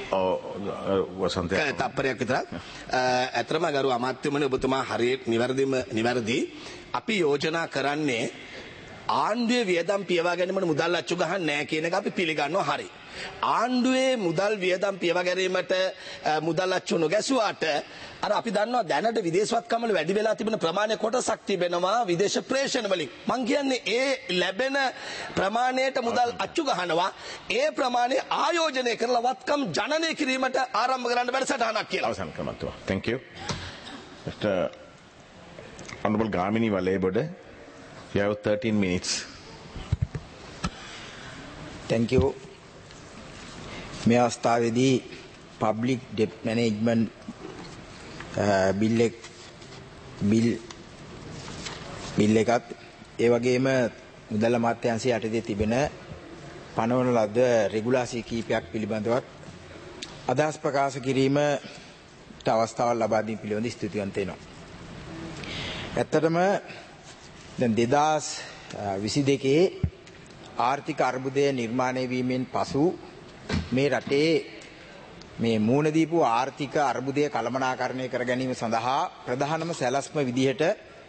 වසන්තය තප්පරයක් විතර ඇතරම ගරු අමාත්‍යමනි ඔබතුමා හරියට නිවැරදිම නිවැරදි අපි යෝජනා කරන්නේ ආණ්ඩුවේ වියදම් පියවා ගැනීමට මුදල් අච්චු ගහන්නේ නැහැ කියන එක අපි පිළිගන්නවා හරි. ආණ්ඩුවේ මුදල් වියදම් පියවා ගැනීමට මුදල් අච්චු නොගැසුවාට අර අපි දන්නවා දැනට විදේශවත්කම් වල වැඩි වෙලා තිබෙන ප්‍රමාණය කොටසක් තිබෙනවා විදේශ ප්‍රේෂණ වලින්. මං කියන්නේ ඒ ලැබෙන ප්‍රමාණයට මුදල් අච්චු ගහනවා ඒ ප්‍රමාණය ආයෝජනය කරලා වත්කම් ජනනය කිරීමට ආරම්භ කරන්න වැඩසටහනක් කියලා. අවසන් කරනවා. Thank you. Mister Honorable Gamini Valeboda, you have thirteen minutes. Thank you. මේ අවස්ථාවේදී public debt management බිල් එක බිල් බිල් එකත් ඒ වගේම මුදල් අමාත්‍යාංශය යටතේ තිබෙන පනවන ලද රෙගුලාසි කීපයක් පිළිබඳවත් අදහස් ප්‍රකාශ කිරීමට අවස්ථාවක් ලබා දීම පිළිබඳව ස්තුතිවන්ත වෙනවා. ඇත්තටම දැන් දෙදාස් විසි දෙකේ ආර්ථික අර්බුදය නිර්මාණය වීමෙන් පසු මේ රටේ මේ මූණ දීපු ආර්ථික අර්බුදය කළමනාකරණය කර ගැනීම සඳහා ප්‍රධානම සැලැස්ම විදිහට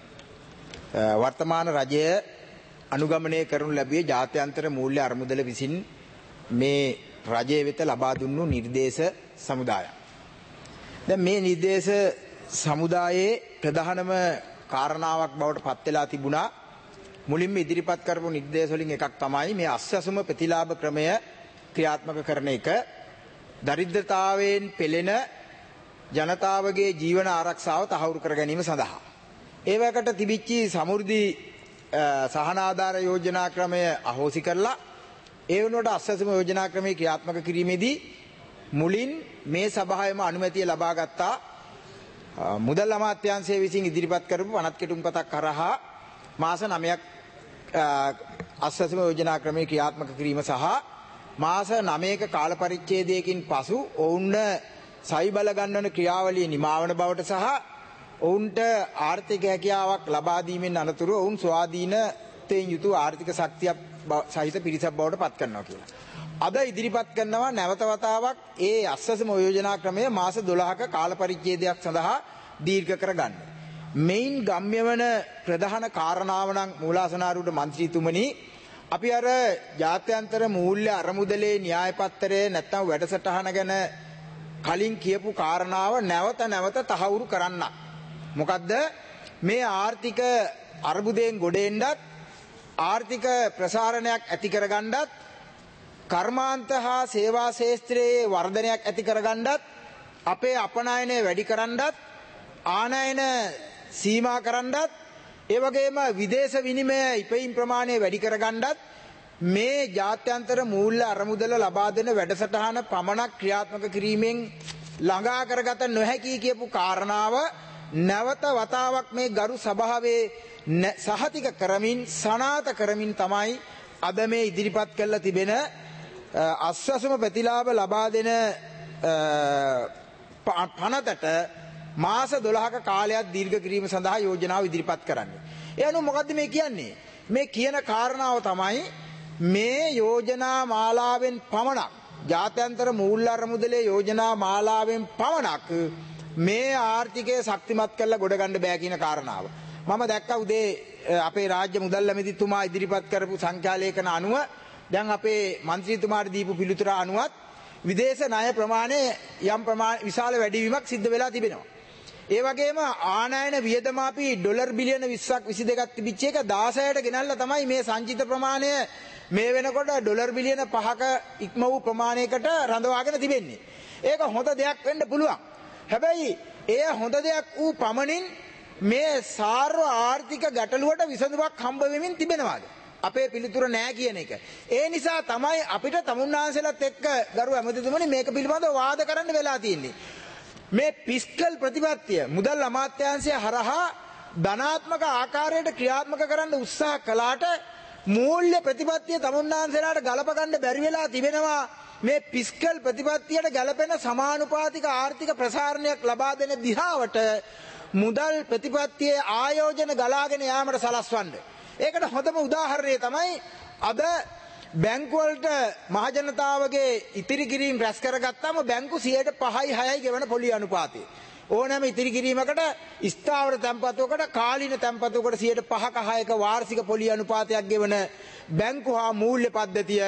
වර්තමාන රජය අනුගමනය කරනු ලැබුවේ ජාත්‍යන්තර මූල්‍ය අරමුදල විසින් මේ රජය වෙත ලබා දුන්නු නිර්දේශ සමුදායක්. දැන් මේ නිර්දේශ සමුදායේ ප්‍රධානම කාරණාවක් බවට පත් වෙලා තිබුණා මුලින්ම ඉදිරිපත් කරපු නිර්දේශ වලින් එකක් තමයි මේ අස්වැසුම ප්‍රතිලාභ ක්‍රමය ක්‍රියාත්මක කරන එක. දරිද්‍රතාවයෙන් පෙළෙන ජනතාවගේ ජීවන ආරක්ෂාව තහවුරු කර ගැනීම සඳහා. ඒ වකට තිබිච්ච සමෘද්ධි සහන ආධාර යෝජනා ක්‍රමය අහෝසි කරලා ඒ වෙනුවට අස්වැසුම යෝජනා ක්‍රමය ක්‍රියාත්මක කිරීමේදී මුලින් මේ සභාවෙම අනුමැතිය ලබා ගත්තා මුදල් අමාත්‍යාංශය විසින් ඉදිරිපත් කරපු පනත් කෙටුම්පතක් කරහා මාස නවයක් අස්වැසුම යෝජනා ක්‍රමය ක්‍රියාත්මක කිරීම සහ මාස නවයක කාල පරිච්ඡේදයකින් පසු ඔවුන්ට සවි බල ගන්නවන ක්‍රියාවලිය නිමාවන බවට සහ ඔවුන්ට ආර්ථික හැකියාවක් ලබා දීමෙන් අනතුරු ඔවුන් ස්වාධීනත්වයෙන් යුතු ආර්ථික ශක්තියක් සහිත පිරිසක් බවට පත් කරනවා කියලා. අද ඉදිරිපත් කරනවා නැවත වතාවක් ඒ අස්වැසුම යෝජනා ක්‍රමය මාස දොළහක කාල පරිච්ඡේදයක් සඳහා දීර්ඝ කරගන්න. මෙයින් ගම්ම්‍ය වන ප්‍රධාන කාරණාව නම් මූලාසනාරූඪ මන්ත්‍රීතුමනි අපි අර ජාත්‍යන්තර මූල්‍ය අරමුදලේ න්‍යාය පත්‍රය නැත්නම් වැඩසටහන ගැන කලින් කියපු කාරණාව නැවත නැවත තහවුරු කරන්න. මොකද්ද මේ ආර්ථික අර්බුදයෙන් ගොඩ එන්නත් ආර්ථික ප්‍රසාරණයක් ඇති කරගන්නත් කර්මාන්ත හා සේවා ශාස්ත්‍රයේ වර්ධනයක් ඇති කරගන්නත් අපේ අපනයනය වැඩි කරන්නත් ආනයන සීමා කරන්නත් ඒ වගේම විදේශ විනිමය ඉපයීම් ප්‍රමාණය වැඩි කරගන්නත් මේ ජාත්‍යන්තර මූල්‍ය අරමුදල ලබා දෙන වැඩසටහන පමණක් ක්‍රියාත්මක කිරීමෙන් ළඟා කරගත නොහැකි කියපු කාරණාව නැවත වතාවක් මේ ගරු සභාවේ සහතික කරමින් සනාත කරමින් තමයි අද මේ ඉදිරිපත් කරලා තිබෙන අස්වැසුම ප්‍රතිලාභ ලබා දෙන පනතට මාස දොළහක කාලයක් දීර්ඝ කිරීම සඳහා යෝජනාව ඉදිරිපත් කරන්නේ. ඒ අනුව මොකද්ද මේ කියන්නේ? මේ කියන කාරණාව තමයි මේ යෝජනා මාලාවෙන් පමණක් ජාත්‍යන්තර මූල්‍ය අරමුදලේ යෝජනා මාලාවෙන් පමණක් මේ ආර්ථිකය ශක්තිමත් කරලා ගොඩ ගන්න බෑ කියන කාරණාව. මම දැක්කා උදේ අපේ රාජ්‍ය මුදල් ඇමතිතුමා ඉදිරිපත් කරපු සංඛ්‍යාලේඛන අනුව දැන් අපේ മന്ത്രിතුමාට දීපු පිළිතුර අනුවත් විදේශ ණය ප්‍රමාණය යම් ප්‍රමාණ විශාල වැඩිවීමක් සිද්ධ වෙලා තිබෙනවා. ඒ වගේම ආනයන වියදම අපි ඩොලර් බිලියන විස්සක් විසි දෙකක් තිබිච්ච එක දාසයට ගෙනල්ලා තමයි මේ සංචිත ප්‍රමාණය මේ වෙනකොට ඩොලර් බිලියන පහක ඉක්ම වූ ප්‍රමාණයකට රඳවාගෙන තිබෙන්නේ. ඒක හොඳ දෙයක් වෙන්න පුළුවන්. හැබැයි එය හොඳ දෙයක් වූ පමණින් මේ සාර්ව ආර්ථික ගැටලුවට විසඳුමක් හම්බ වෙමින් තිබෙනවාද? අපේ පිළිතුර නෑ කියන එක. ඒ නිසා තමයි අපිට තමුන්නාන්සලත් එක්ක ගරු ඇමතිතුමනි මේක පිළිබඳව වාද කරන්න වෙලා තියෙන්නේ. මේ පිස්කල් ප්‍රතිපත්තිය මුදල් අමාත්‍යාංශය හරහා ධනාත්මක ආකාරයට ක්‍රියාත්මක කරන්න උත්සාහ කළාට මූල්‍ය ප්‍රතිපත්තිය තමුන්නාන්සලාට ගලප ගන්න බැරි වෙලා තිබෙනවා. මේ පිස්කල් ප්‍රතිපත්තියට ගැලපෙන සමානුපාතික ආර්ථික ප්‍රසාරණයක් ලබා දෙන දිහාවට මුදල් ප්‍රතිපත්තියේ ආයෝජන ගලාගෙන යාමට සලස්වන්න. ඒකට හොඳම උදාහරණය තමයි අද බැංකු වලට මහජනතාවගේ ඉතිරි කිරීම රැස් කරගත්තාම බැංකු සියයට පහයි හයයි ගෙවන පොලි අනුපාතය. ඕනෑම ඉතිරි කිරීමකට ස්ථාවර තැන්පතුවකට කාලීන තැන්පතුවකට සියයට පහක හයක වාර්ෂික පොලි අනුපාතයක් ගෙවන බැංකු හා මූල්‍ය පද්ධතිය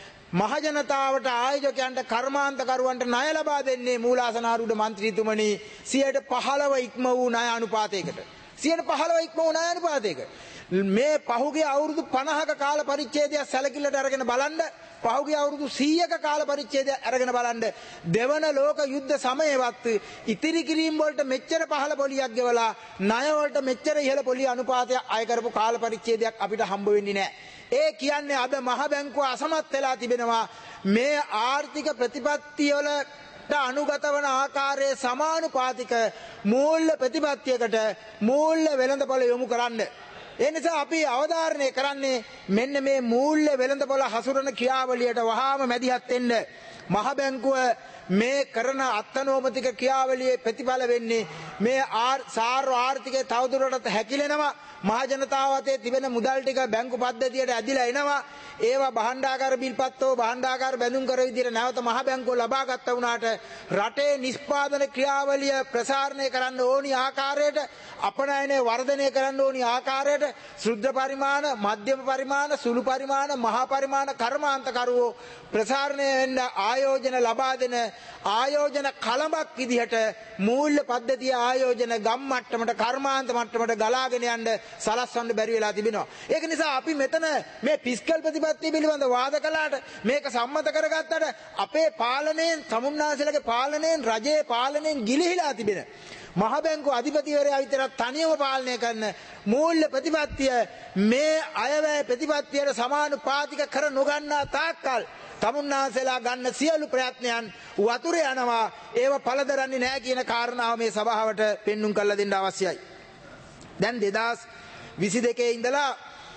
මහජනතාවට ආයෝජකයන්ට කර්මාන්තකරුවන්ට ණය ලබා දෙන්නේ මූලාසනාරූඪ මන්ත්‍රීතුමනි සියයට පහළව ඉක්ම වූ ණය අනුපාතයකට. සියයට පහළව ඉක්ම වූ ණය අනුපාතයක. මේ පහුගිය අවුරුදු පනහක කාල පරිච්ඡේදය සැලකිල්ලට අරගෙන බලන්න පහුගිය අවුරුදු සීයක කාල පරිච්ඡේදය අරගෙන බලන්න දෙවන ලෝක යුද්ධ සමයේවත් ඉතිරි කිරීම වලට මෙච්චර පහළ පොලියක් ගෙවලා ණය වලට මෙච්චර ඉහළ පොලිය අනුපාතයක් අය කරපු කාල පරිච්ඡේදයක් අපිට හම්බ වෙන්නේ නැහැ. ඒ කියන්නේ අද මහ බැංකුව අසමත් වෙලා තිබෙනවා මේ ආර්ථික ප්‍රතිපත්තිය වලට අනුගත වන ආකාරයේ සමානුපාතික මූල්‍ය ප්‍රතිපත්තියකට මූල්‍ය වෙළඳපොළ යොමු කරන්න. ඒ නිසා අපි අවධාරණය කරන්නේ මෙන්න මේ මූල්‍ය වෙළඳපොළ හසුරන ක්‍රියාවලියට වහාම මැදිහත් වෙන්න. මහ බැංකුව මේ කරන අත්නෝමතික ක්‍රියාවලියේ ප්‍රතිඵල වෙන්නේ මේ සාර්ව ආර්ථිකය තවදුරටත් හැකිලෙනවා. මහ ජනතාව අතේ තිබෙන මුදල් ටික බැංකු පද්ධතියට ඇදිලා එනවා. ඒවා භාණ්ඩාගාර බිල්පත්තෝ භාණ්ඩාගාර බැඳුම් කර විදිහට නැවත මහ බැංකුව ලබා ගත්තා වුණාට රටේ නිෂ්පාදන ක්‍රියාවලිය ප්‍රසාරණය කරන්න ඕනි ආකාරයට අපනයනය වර්ධනය කරන්න ඕනි ආකාරයට ශුද්ධ පරිමාණ මධ්‍යම පරිමාණ සුළු පරිමාණ මහා පරිමාණ කර්මාන්තකරුවෝ ප්‍රසාරණය වෙන්න ආයෝජන ලබා දෙන ආයෝජන කලඹක් විදිහට මූල්‍ය පද්ධතිය ආයෝජන ගම් මට්ටමට කර්මාන්ත මට්ටමට ගලාගෙන යන්න සලස්වන්න බැරි වෙලා තිබෙනවා. ඒක නිසා අපි මෙතන මේ ෆිස්කල් ප්‍රතිපත්තිය පිළිබඳ වාද කළාට මේක සම්මත කරගත්තට අපේ පාලනයෙන් සමුන්නාසලගේ පාලනයෙන් රජයේ පාලනයෙන් ගිලිහිලා තිබෙන මහ බැංකුව අධිපතිවරයා විතරක් තනියම පාලනය කරන මූල්‍ය ප්‍රතිපත්තිය මේ අයවැය ප්‍රතිපත්තියට සමානුපාතික කර නොගන්නා තාක්කල් තමුන්නාසලා ගන්න සියලු ප්‍රයත්නයන් වතුර යනවා. ඒව පළදරන්නේ නැහැ කියන කාරණාව මේ සභාවට පෙන්눔 කරලා දෙන්න අවශ්‍යයි. දැන් දෙදාස් විසි දෙකේ ඉඳලා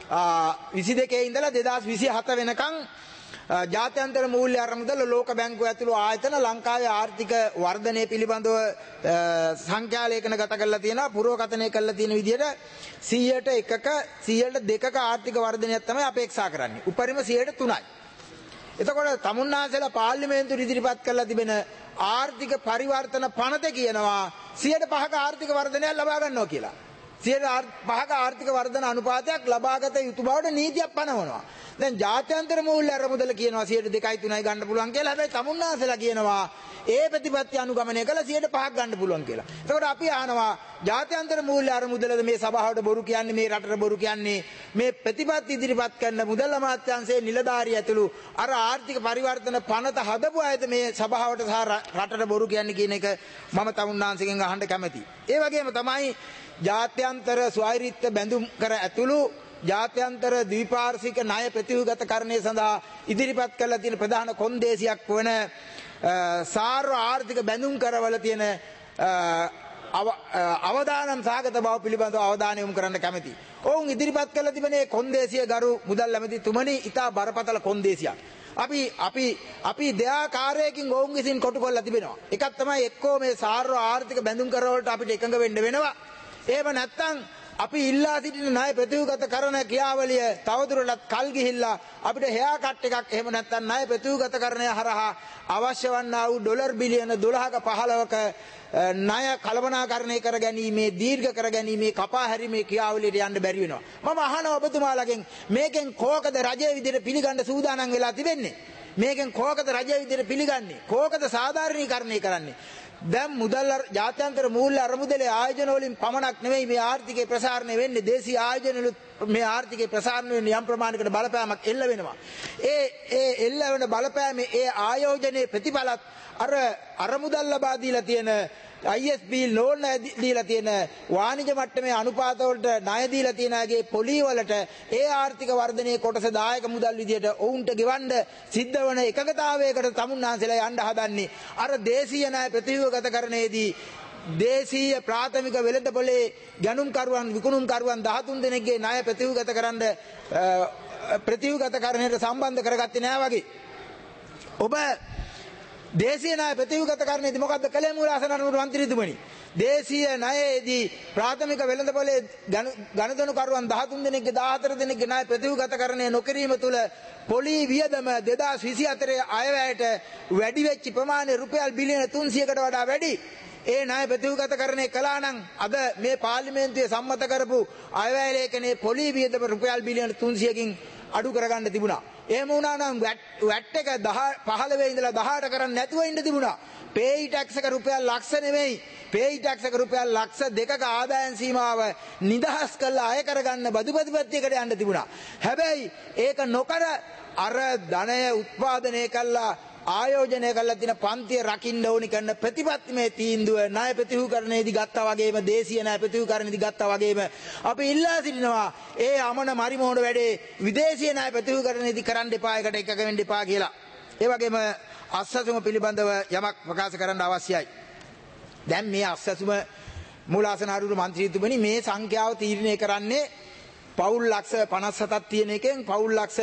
විසි දෙකේ ඉඳලා දෙදාස් විසි හත වෙනකන් ජාත්‍යන්තර මූල්‍ය අරමුදල ලෝක බැංකුව ඇතුළු ආයතන ලංකාවේ ආර්ථික වර්ධනය පිළිබඳව සංඛ්‍යාලේඛන ගත කරලා තියෙනවා. පුරෝකථනය කරලා තියෙන විදිහට සියයට එකක සියයට දෙකක ආර්ථික වර්ධනයක් තමයි අපේක්ෂා කරන්නේ. උපරිම සියයට තුනයි. එතකොට තමුන්නාසලා පාර්ලිමේන්තුවට ඉදිරිපත් කරලා තිබෙන ආර්ථික පරිවර්තන පනත කියනවා සියයට පහක ආර්ථික වර්ධනයක් ලබා ගන්නවා කියලා. සියයට පහක ආර්ථික වර්ධන අනුපාතයක් ලබාගත යුතු බවට නීතියක් පනවනවා. දැන් ජාත්‍යන්තර මූල්‍ය අරමුදල කියනවා සියයට දෙකයි තුනයි ගන්න පුළුවන් කියලා. හැබැයි තමුන්නාසලා කියනවා ඒ ප්‍රතිපත්ති අනුගමනය කළා සියයට පහක් ගන්න පුළුවන් කියලා. එතකොට අපි අහනවා ජාත්‍යන්තර මූල්‍ය අරමුදලද මේ සභාවට බොරු කියන්නේ මේ රටට බොරු කියන්නේ මේ ප්‍රතිපත්ති ඉදිරිපත් කරන මුදල් අමාත්‍යාංශයේ නිලධාරිය ඇතුළු අර ආර්ථික පරිවර්තන පනත හදපු අයද මේ සභාවට සහ රටට බොරු කියන්නේ කියන එක මම තමුන්නාංශගෙන් අහන්න කැමතියි. ඒ වගේම තමයි ජාත්‍යන්තර ස්වෛරීත්ව බැඳුම් කර ඇතුළු ජාත්‍යන්තර ද්විපාර්ශ්වික ණය ප්‍රතිව්‍යුහගතකරණය සඳහා ඉදිරිපත් කරලා තියෙන ප්‍රධාන කොන්දේසියක් වන සාර්ව ආර්ථික බැඳුම් කරවල තියෙන අවදානම් සාගත බව පිළිබඳව අවධානය යොමු කරන්න කැමැතියි. ඔවුන් ඉදිරිපත් කරලා තිබෙන කොන්දේසිය ගරු මුදල් ඇමතිතුමනි ඉතා බරපතල කොන්දේසියක්. අපි අපි අපි දෙආකාරයකින් ඔවුන් විසින් කොටු කරලා තිබෙනවා. එකක් තමයි එක්කෝ මේ සාර්ව ආර්ථික බැඳුම් කරවලට අපිට එකඟ වෙන්න වෙනවා. එහෙම නැත්නම් අපි ඉල්ලා සිටින ණය ප්‍රතිව්‍යුහගත කරන ක්‍රියාවලිය තවදුරටත් කල් ගිහිල්ලා අපිට හෙයා කට් එකක් එහෙම නැත්නම් ණය ප්‍රතිව්‍යුහගතකරණය හරහා අවශ්‍ය වන්නා වූ ඩොලර් බිලියන දොළහක පහළවක ණය කළමනාකරණය කර ගැනීමේ දීර්ඝ කර ගැනීමේ කපා හැරීමේ ක්‍රියාවලියට යන්න බැරි වෙනවා. මම අහනවා ඔබතුමාලගෙන් මේකෙන් කෝකද රජයේ විදිහට පිළිගන්න සූදානම් වෙලා තිබෙන්නේ? මේකෙන් කෝකද රජයේ විදිහට පිළිගන්නේ? කෝකද සාධාරණීකරණය කරන්නේ? දැන් මුදල් ජාත්‍යන්තර මූල්‍ය අරමුදලේ ආයෝජන වලින් පමණක් නෙවෙයි මේ ආර්ථිකය ප්‍රසාරණය වෙන්නේ. දේශීය ආයෝජන වල මේ ආර්ථිකය ප්‍රසාරණය වෙන යම් ප්‍රමාණයකට බලපෑමක් එල්ල වෙනවා. ඒ ඒ එල්ල වෙන බලපෑමේ ඒ ආයෝජනයේ ප්‍රතිඵලත් අර අරමුදල් ලබා දීලා තියෙන I S B ලෝන් දීලා තියෙන වාණිජ මට්ටමේ අනුපාත වලට ණය දීලා තියෙන අයගේ පොලි වලට ඒ ආර්ථික වර්ධනයේ කොටස දායක මුදල් විදියට ඔවුන්ට ගෙවන්න සිද්ධ වන එකගතාවයකට තමුන්නාන්සලා යන්න හදන්නේ. අර දේශීය ණය ප්‍රතිව්‍යුහගතකරණයේදී දේශීය ප්‍රාථමික වෙළඳපොලේ ගැනුම්කරුවන් විකුණුම්කරුවන් දහතුන් දෙනෙක්ගේ ණය ප්‍රතිව්‍යුහගතකරන ප්‍රතිව්‍යුහගතකරණයට සම්බන්ධ කරගත්තේ නෑ වගේ. ඔබ දේශීය ණය ප්‍රතිවිගත කරන්නේදී මොකද්ද කළේ මූලාසන අනුර මන්ත්‍රීතුමනි? දේශීය ණයේදී ප්‍රාථමික වෙළඳපොලේ ගණදෙනු කරුවන් දහතුන් දෙනෙක්ගේ දහහතර දෙනෙක්ගේ ණය ප්‍රතිවිගතකරණය නොකිරීම තුළ පොලී වියදම දෙදාස් විසි හතරේ අයවැයට වැඩි වෙච්ච ප්‍රමාණය රුපියල් බිලියන තුන්සියයකට වඩා වැඩි. ඒ ණය ප්‍රතිවිගතකරණය කළා නම් අද මේ පාර්ලිමේන්තුවේ සම්මත කරපු අයවැය ලේඛනයේ පොලී වියදම රුපියල් බිලියන තුන්සියයකින් අඩු කරගන්න තිබුණා. එහෙම වුණා නම් වැට් එක පහළොව ඉඳලා දහඅට කරන්න නැතුව ඉන්න තිබුණා. පේයි ටැක්ස් එක රුපියල් ලක්ෂ නෙමෙයි. පේයි ටැක්ස් එක රුපියල් ලක්ෂ දෙකක ආදායම් සීමාව නිදහස් කරලා අය කරගන්න බදු ප්‍රතිපත්තියකට යන්න තිබුණා. හැබැයි ඒක නොකර අර ධනය උත්පාදනය කළා ආයෝජනය කළා තියෙන පන්තිය රකින්න ඕනි කරන ප්‍රතිපත්තිමේ තීන්දුව ණය ප්‍රතිහුකරණයේදී ගත්තා වගේම දේශීය ණය ප්‍රතිහුකරණයේදී ගත්තා වගේම අපි ඉල්ලා සිටිනවා ඒ අමන මරිමෝඩ වැඩේ විදේශීය ණය ප්‍රතිහුකරණයේදී කරන්න එපා එකට එකක වෙන්න එපා කියලා. ඒ වගේම අස්සසුම පිළිබඳව යමක් ප්‍රකාශ කරන්න අවශ්‍යයි. දැන් මේ අස්සසුම මූලාසන ආරූඪ මන්ත්‍රීතුමනි මේ සංඛ්‍යාව තීරණය කරන්නේ පවුල් ලක්ෂ පනස් හතක් තියෙන එකෙන් පවුල් ලක්ෂ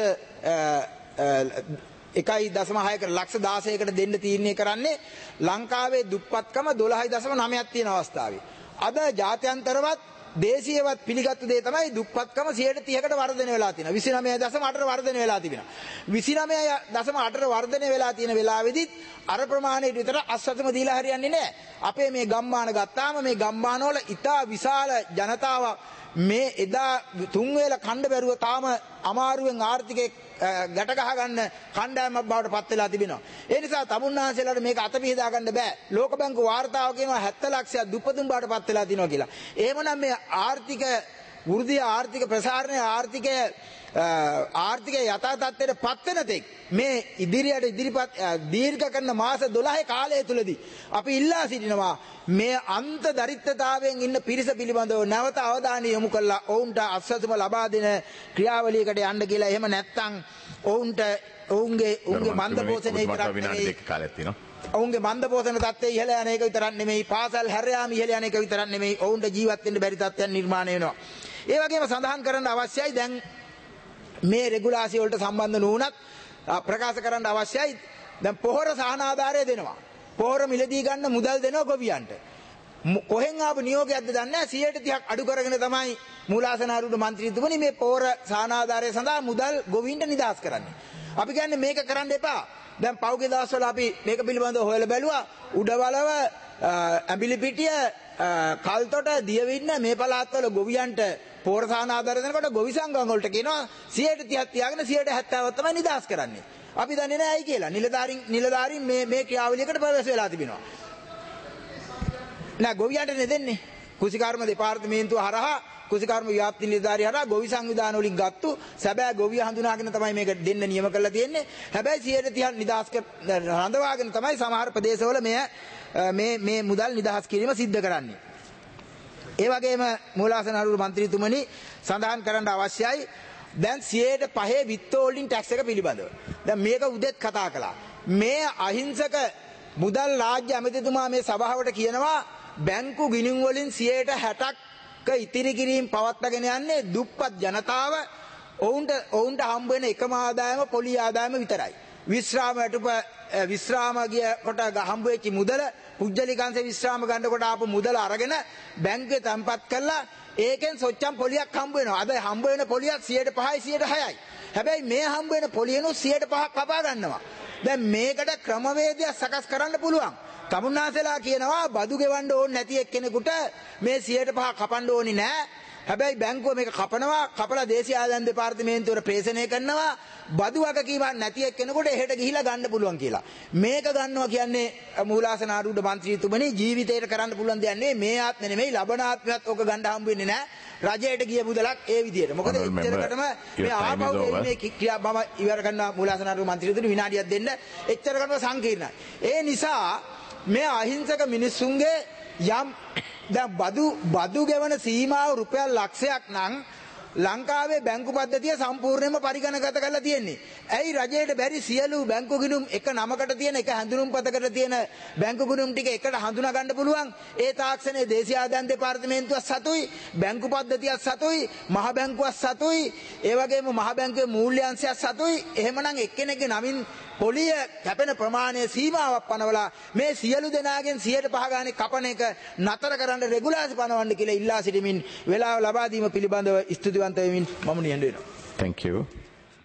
එකයි දශම හයක ලක්ෂ දාසයකට දෙන්න තීරණය කරන්නේ ලංකාවේ දුප්පත්කම දොළහයි දශම නවයක් තියෙන අවස්ථාවේ. අද ජාත්‍යන්තරවත් දේශීයවත් පිළිගත්තු දේ තමයි දුප්පත්කම සියයට තිහකට වර්ධනය වෙලා තියෙනවා. විසිනවය දශම අටට වර්ධනය වෙලා තිබෙනවා. විසිනවය දශම අටට වර්ධනය වෙලා තියෙන වෙලාවෙදිත් අර ප්‍රමාණයට විතර අස්වැසම දීලා හරියන්නේ නැහැ. අපේ මේ ගම්මාන ගත්තාම මේ ගම්මානවල ඉතා විශාල ජනතාවක් මේ එදා තුන් වේල කණ්ඩ බැරුව තාම අමාරුවෙන් ආර්ථිකේ ගැට ගහ ගන්න කණ්ඩායමක් බවට පත් වෙලා තිබෙනවා. ඒ නිසා තමුන්නාන්සේලාට මේක අත පිහදා ගන්න බෑ. ලෝක බැංකු වාර්තාව කියනවා හැත්තෑ ලක්ෂයක් දුප්පතුන් බවට පත් වෙලා තිනවා කියලා. එහෙමනම් මේ ආර්ථික වෘද්ධිය ආර්ථික ප්‍රසාරණය ආර්ථිකය ආර්ථිකය යථා තත්ත්වයට පත් වෙන තෙක් මේ ඉදිරියට ඉදිරිපත් දීර්ඝ කරන මාස දොළහේ කාලය තුලදී අපි ඉල්ලා සිටිනවා මේ අන්ත දරිද්‍රතාවයෙන් ඉන්න පිරිස පිළිබඳව නැවත අවධානය යොමු කරලා ඔවුන්ට අස්වැසුම ලබා දෙන ක්‍රියාවලියකට යන්න කියලා. එහෙම නැත්නම් ඔවුන්ට ඔවුන්ගේ ඔවුන්ගේ මන්ද පෝෂණය කරක් නෙමෙයි ඔවුන්ගේ මන්ද පෝෂණ තත්ත්වය ඉහළ යන එක විතරක් නෙමෙයි පාසල් හැර යාම ඉහළ යන එක විතරක් නෙමෙයි ඔවුන්ට ජීවත් වෙන්න බැරි තත්ත්වයන් නිර්මාණය වෙනවා. ඒ වගේම සඳහන් කරන්න අවශ්‍යයි දැන් මේ රෙගුලාසිය වලට සම්බන්ධ නොවුනත් ප්‍රකාශ කරන්න අවශ්‍යයි දැන් පොහොර සහනාධාරය දෙනවා. පොහොර මිලදී ගන්න මුදල් දෙනවා ගොවියන්ට. කොහෙන් ආපු නියෝගයක්ද දන්නේ නැහැ සියයට තිහක් අඩු කරගෙන තමයි මූලාසන ආරූඪ මන්ත්‍රීතුමනි මේ පොහොර සහනාධාරය සඳහා මුදල් ගොවීන්ට නිදහස් කරන්නේ. අපි කියන්නේ මේක කරන්න එපා. දැන් පෞගේ දවස්වල අපි මේක පිළිබඳව හොයලා බැලුවා උඩවලව ඇඹිලිපිටිය කල්තොට දියවින්න මේ පළාත්වල ගොවියන්ට පොහොර සහනාධාරය දෙනකොට ගොවි සංගම් වලට කියනවා සියයට තිහක් තියාගෙන සියයට හැත්තෑවක් තමයි නිදහස් කරන්නේ. අපි දන්නේ නැහැ ඇයි කියලා. නිලධාරීන් නිලධාරීන් මේ මේ ක්‍රියාවලියකට ප්‍රවේශ වෙලා තිබෙනවා. නෑ ගොවියන්ට නෙදෙන්නේ. කුසිකාර්ම දෙපාර්තමේන්තුව හරහා කුසිකාර්ම ව්‍යාප්ති නිලධාරිය හරහා ගොවි සංවිධාන වලින් ගත්තු සැබෑ ගොවිය හඳුනාගෙන තමයි මේක දෙන්න නියම කරලා තියෙන්නේ. හැබැයි සියයට තිහක් නිදහස් රඳවාගෙන තමයි සමහර ප්‍රදේශවල මේ මේ මේ මුදල් නිදහස් කිරීම සිද්ධ කරන්නේ. ඒ වගේම මූලාසන ආරූඪ මන්ත්‍රීතුමනි සඳහන් කරන්න අවශ්‍යයි දැන් සියයට පහේ විත්තෝල්ඩින් ටැක්ස් එක පිළිබඳව. දැන් මේක උදෙත් කතා කළා. මේ අහිංසක මුදල් රාජ්‍ය ඇමතිතුමා මේ සභාවට කියනවා බැංකු ගිණුම් වලින් සියයට හැටක් ඉතිරි කිරීම පවත්වාගෙන යන්නේ දුප්පත් ජනතාව ඔවුන්ට ඔවුන්ට හම්බ වෙන එකම ආදායම පොලි ආදායම විතරයි. විශ්‍රාම වැටුප විශ්‍රාම ගිය කොට හම්බ වෙච්ච මුදල පුජ්‍යලිකාංශ විශ්‍රාම ගන්න කොට ආපු මුදල අරගෙන බැංකුවේ තැන්පත් කළා ඒකෙන් සොච්චම් පොලියක් හම්බ වෙනවා. අද හම්බ වෙන පොලියක් සියයට පහයි සියයට හයයි. හැබැයි මේ හම්බ වෙන පොලියනොත් සියයට පහක් කපා ගන්නවා. දැන් මේකට ක්‍රමවේදයක් සකස් කරන්න පුළුවන්. තමුන්නාසලා කියනවා බදු ගෙවන්න ඕනේ නැති එක්කෙනෙකුට මේ සියයට පහ කපන්න ඕනේ නැහැ. හැබැයි බැංකුව මේක කපනවා කපලා දේශීය ආදායම් දෙපාර්තමේන්තුවට ප්‍රේෂණය කරනවා බදු වගකීමක් නැති එක්කෙනෙකුට එහෙට ගිහිලා ගන්න පුළුවන් කියලා. මේක ගන්නවා කියන්නේ මූලාසන ආරූඪ මන්ත්‍රීතුමනි ජීවිතේට කරන්න පුළුවන් දෙයක් නෙවෙයි මේ ආත්මෙ නෙමෙයි ලබන ආත්මයත් ඕක ගන්න හම්බ වෙන්නේ නැහැ. රජයට ගිය මුදලක් ඒ විදියට. මොකද එච්චරකටම මේ ආපහු මේ ක්‍රියා මම ඉවර කරනවා මූලාසන ආරූඪ මන්ත්‍රීතුමනි විනාඩියක් දෙන්න. එච්චරකටම සංකීර්ණයි. ඒ නිසා මේ අහිංසක මිනිස්සුන්ගේ යම් දැන් බදු බදු ගෙවන සීමාව රුපියල් ලක්ෂයක් නම් ලංකාවේ බැංකු පද්ධතිය සම්පූර්ණයෙන්ම පරිගණකගත කරලා තියෙන්නේ. ඇයි රජයට බැරි සියලු බැංකු ගිණුම් එක නමකට තියෙන එක හැඳුනුම්පතකට තියෙන බැංකු ගිණුම් ටික එකට හඳුනා ගන්න පුළුවන්. ඒ තාක්ෂණයේ දේශීය ආදායම් දෙපාර්තමේන්තුව සතුයි, බැංකු පද්ධතියක් සතුයි, මහ බැංකුවක් සතුයි, ඒ වගේම මහ බැංකුවේ මූල්‍ය අංශයක් සතුයි. එහෙමනම් එක්කෙනෙක්ගේ නමින් පොලිය කැපෙන ප්‍රමාණය සීමාවක් පනවලා මේ සියලු දෙනාගෙන් සියයට පහ ගානේ කපන එක නතර කරන්න රෙගුලාසි පනවන්න කියලා ඉල්ලා සිටිමින් වෙලාව ලබා දීම පිළිබඳව ස්තුතිවන්ත වෙමින් මම නිහඬ වෙනවා. Thank you.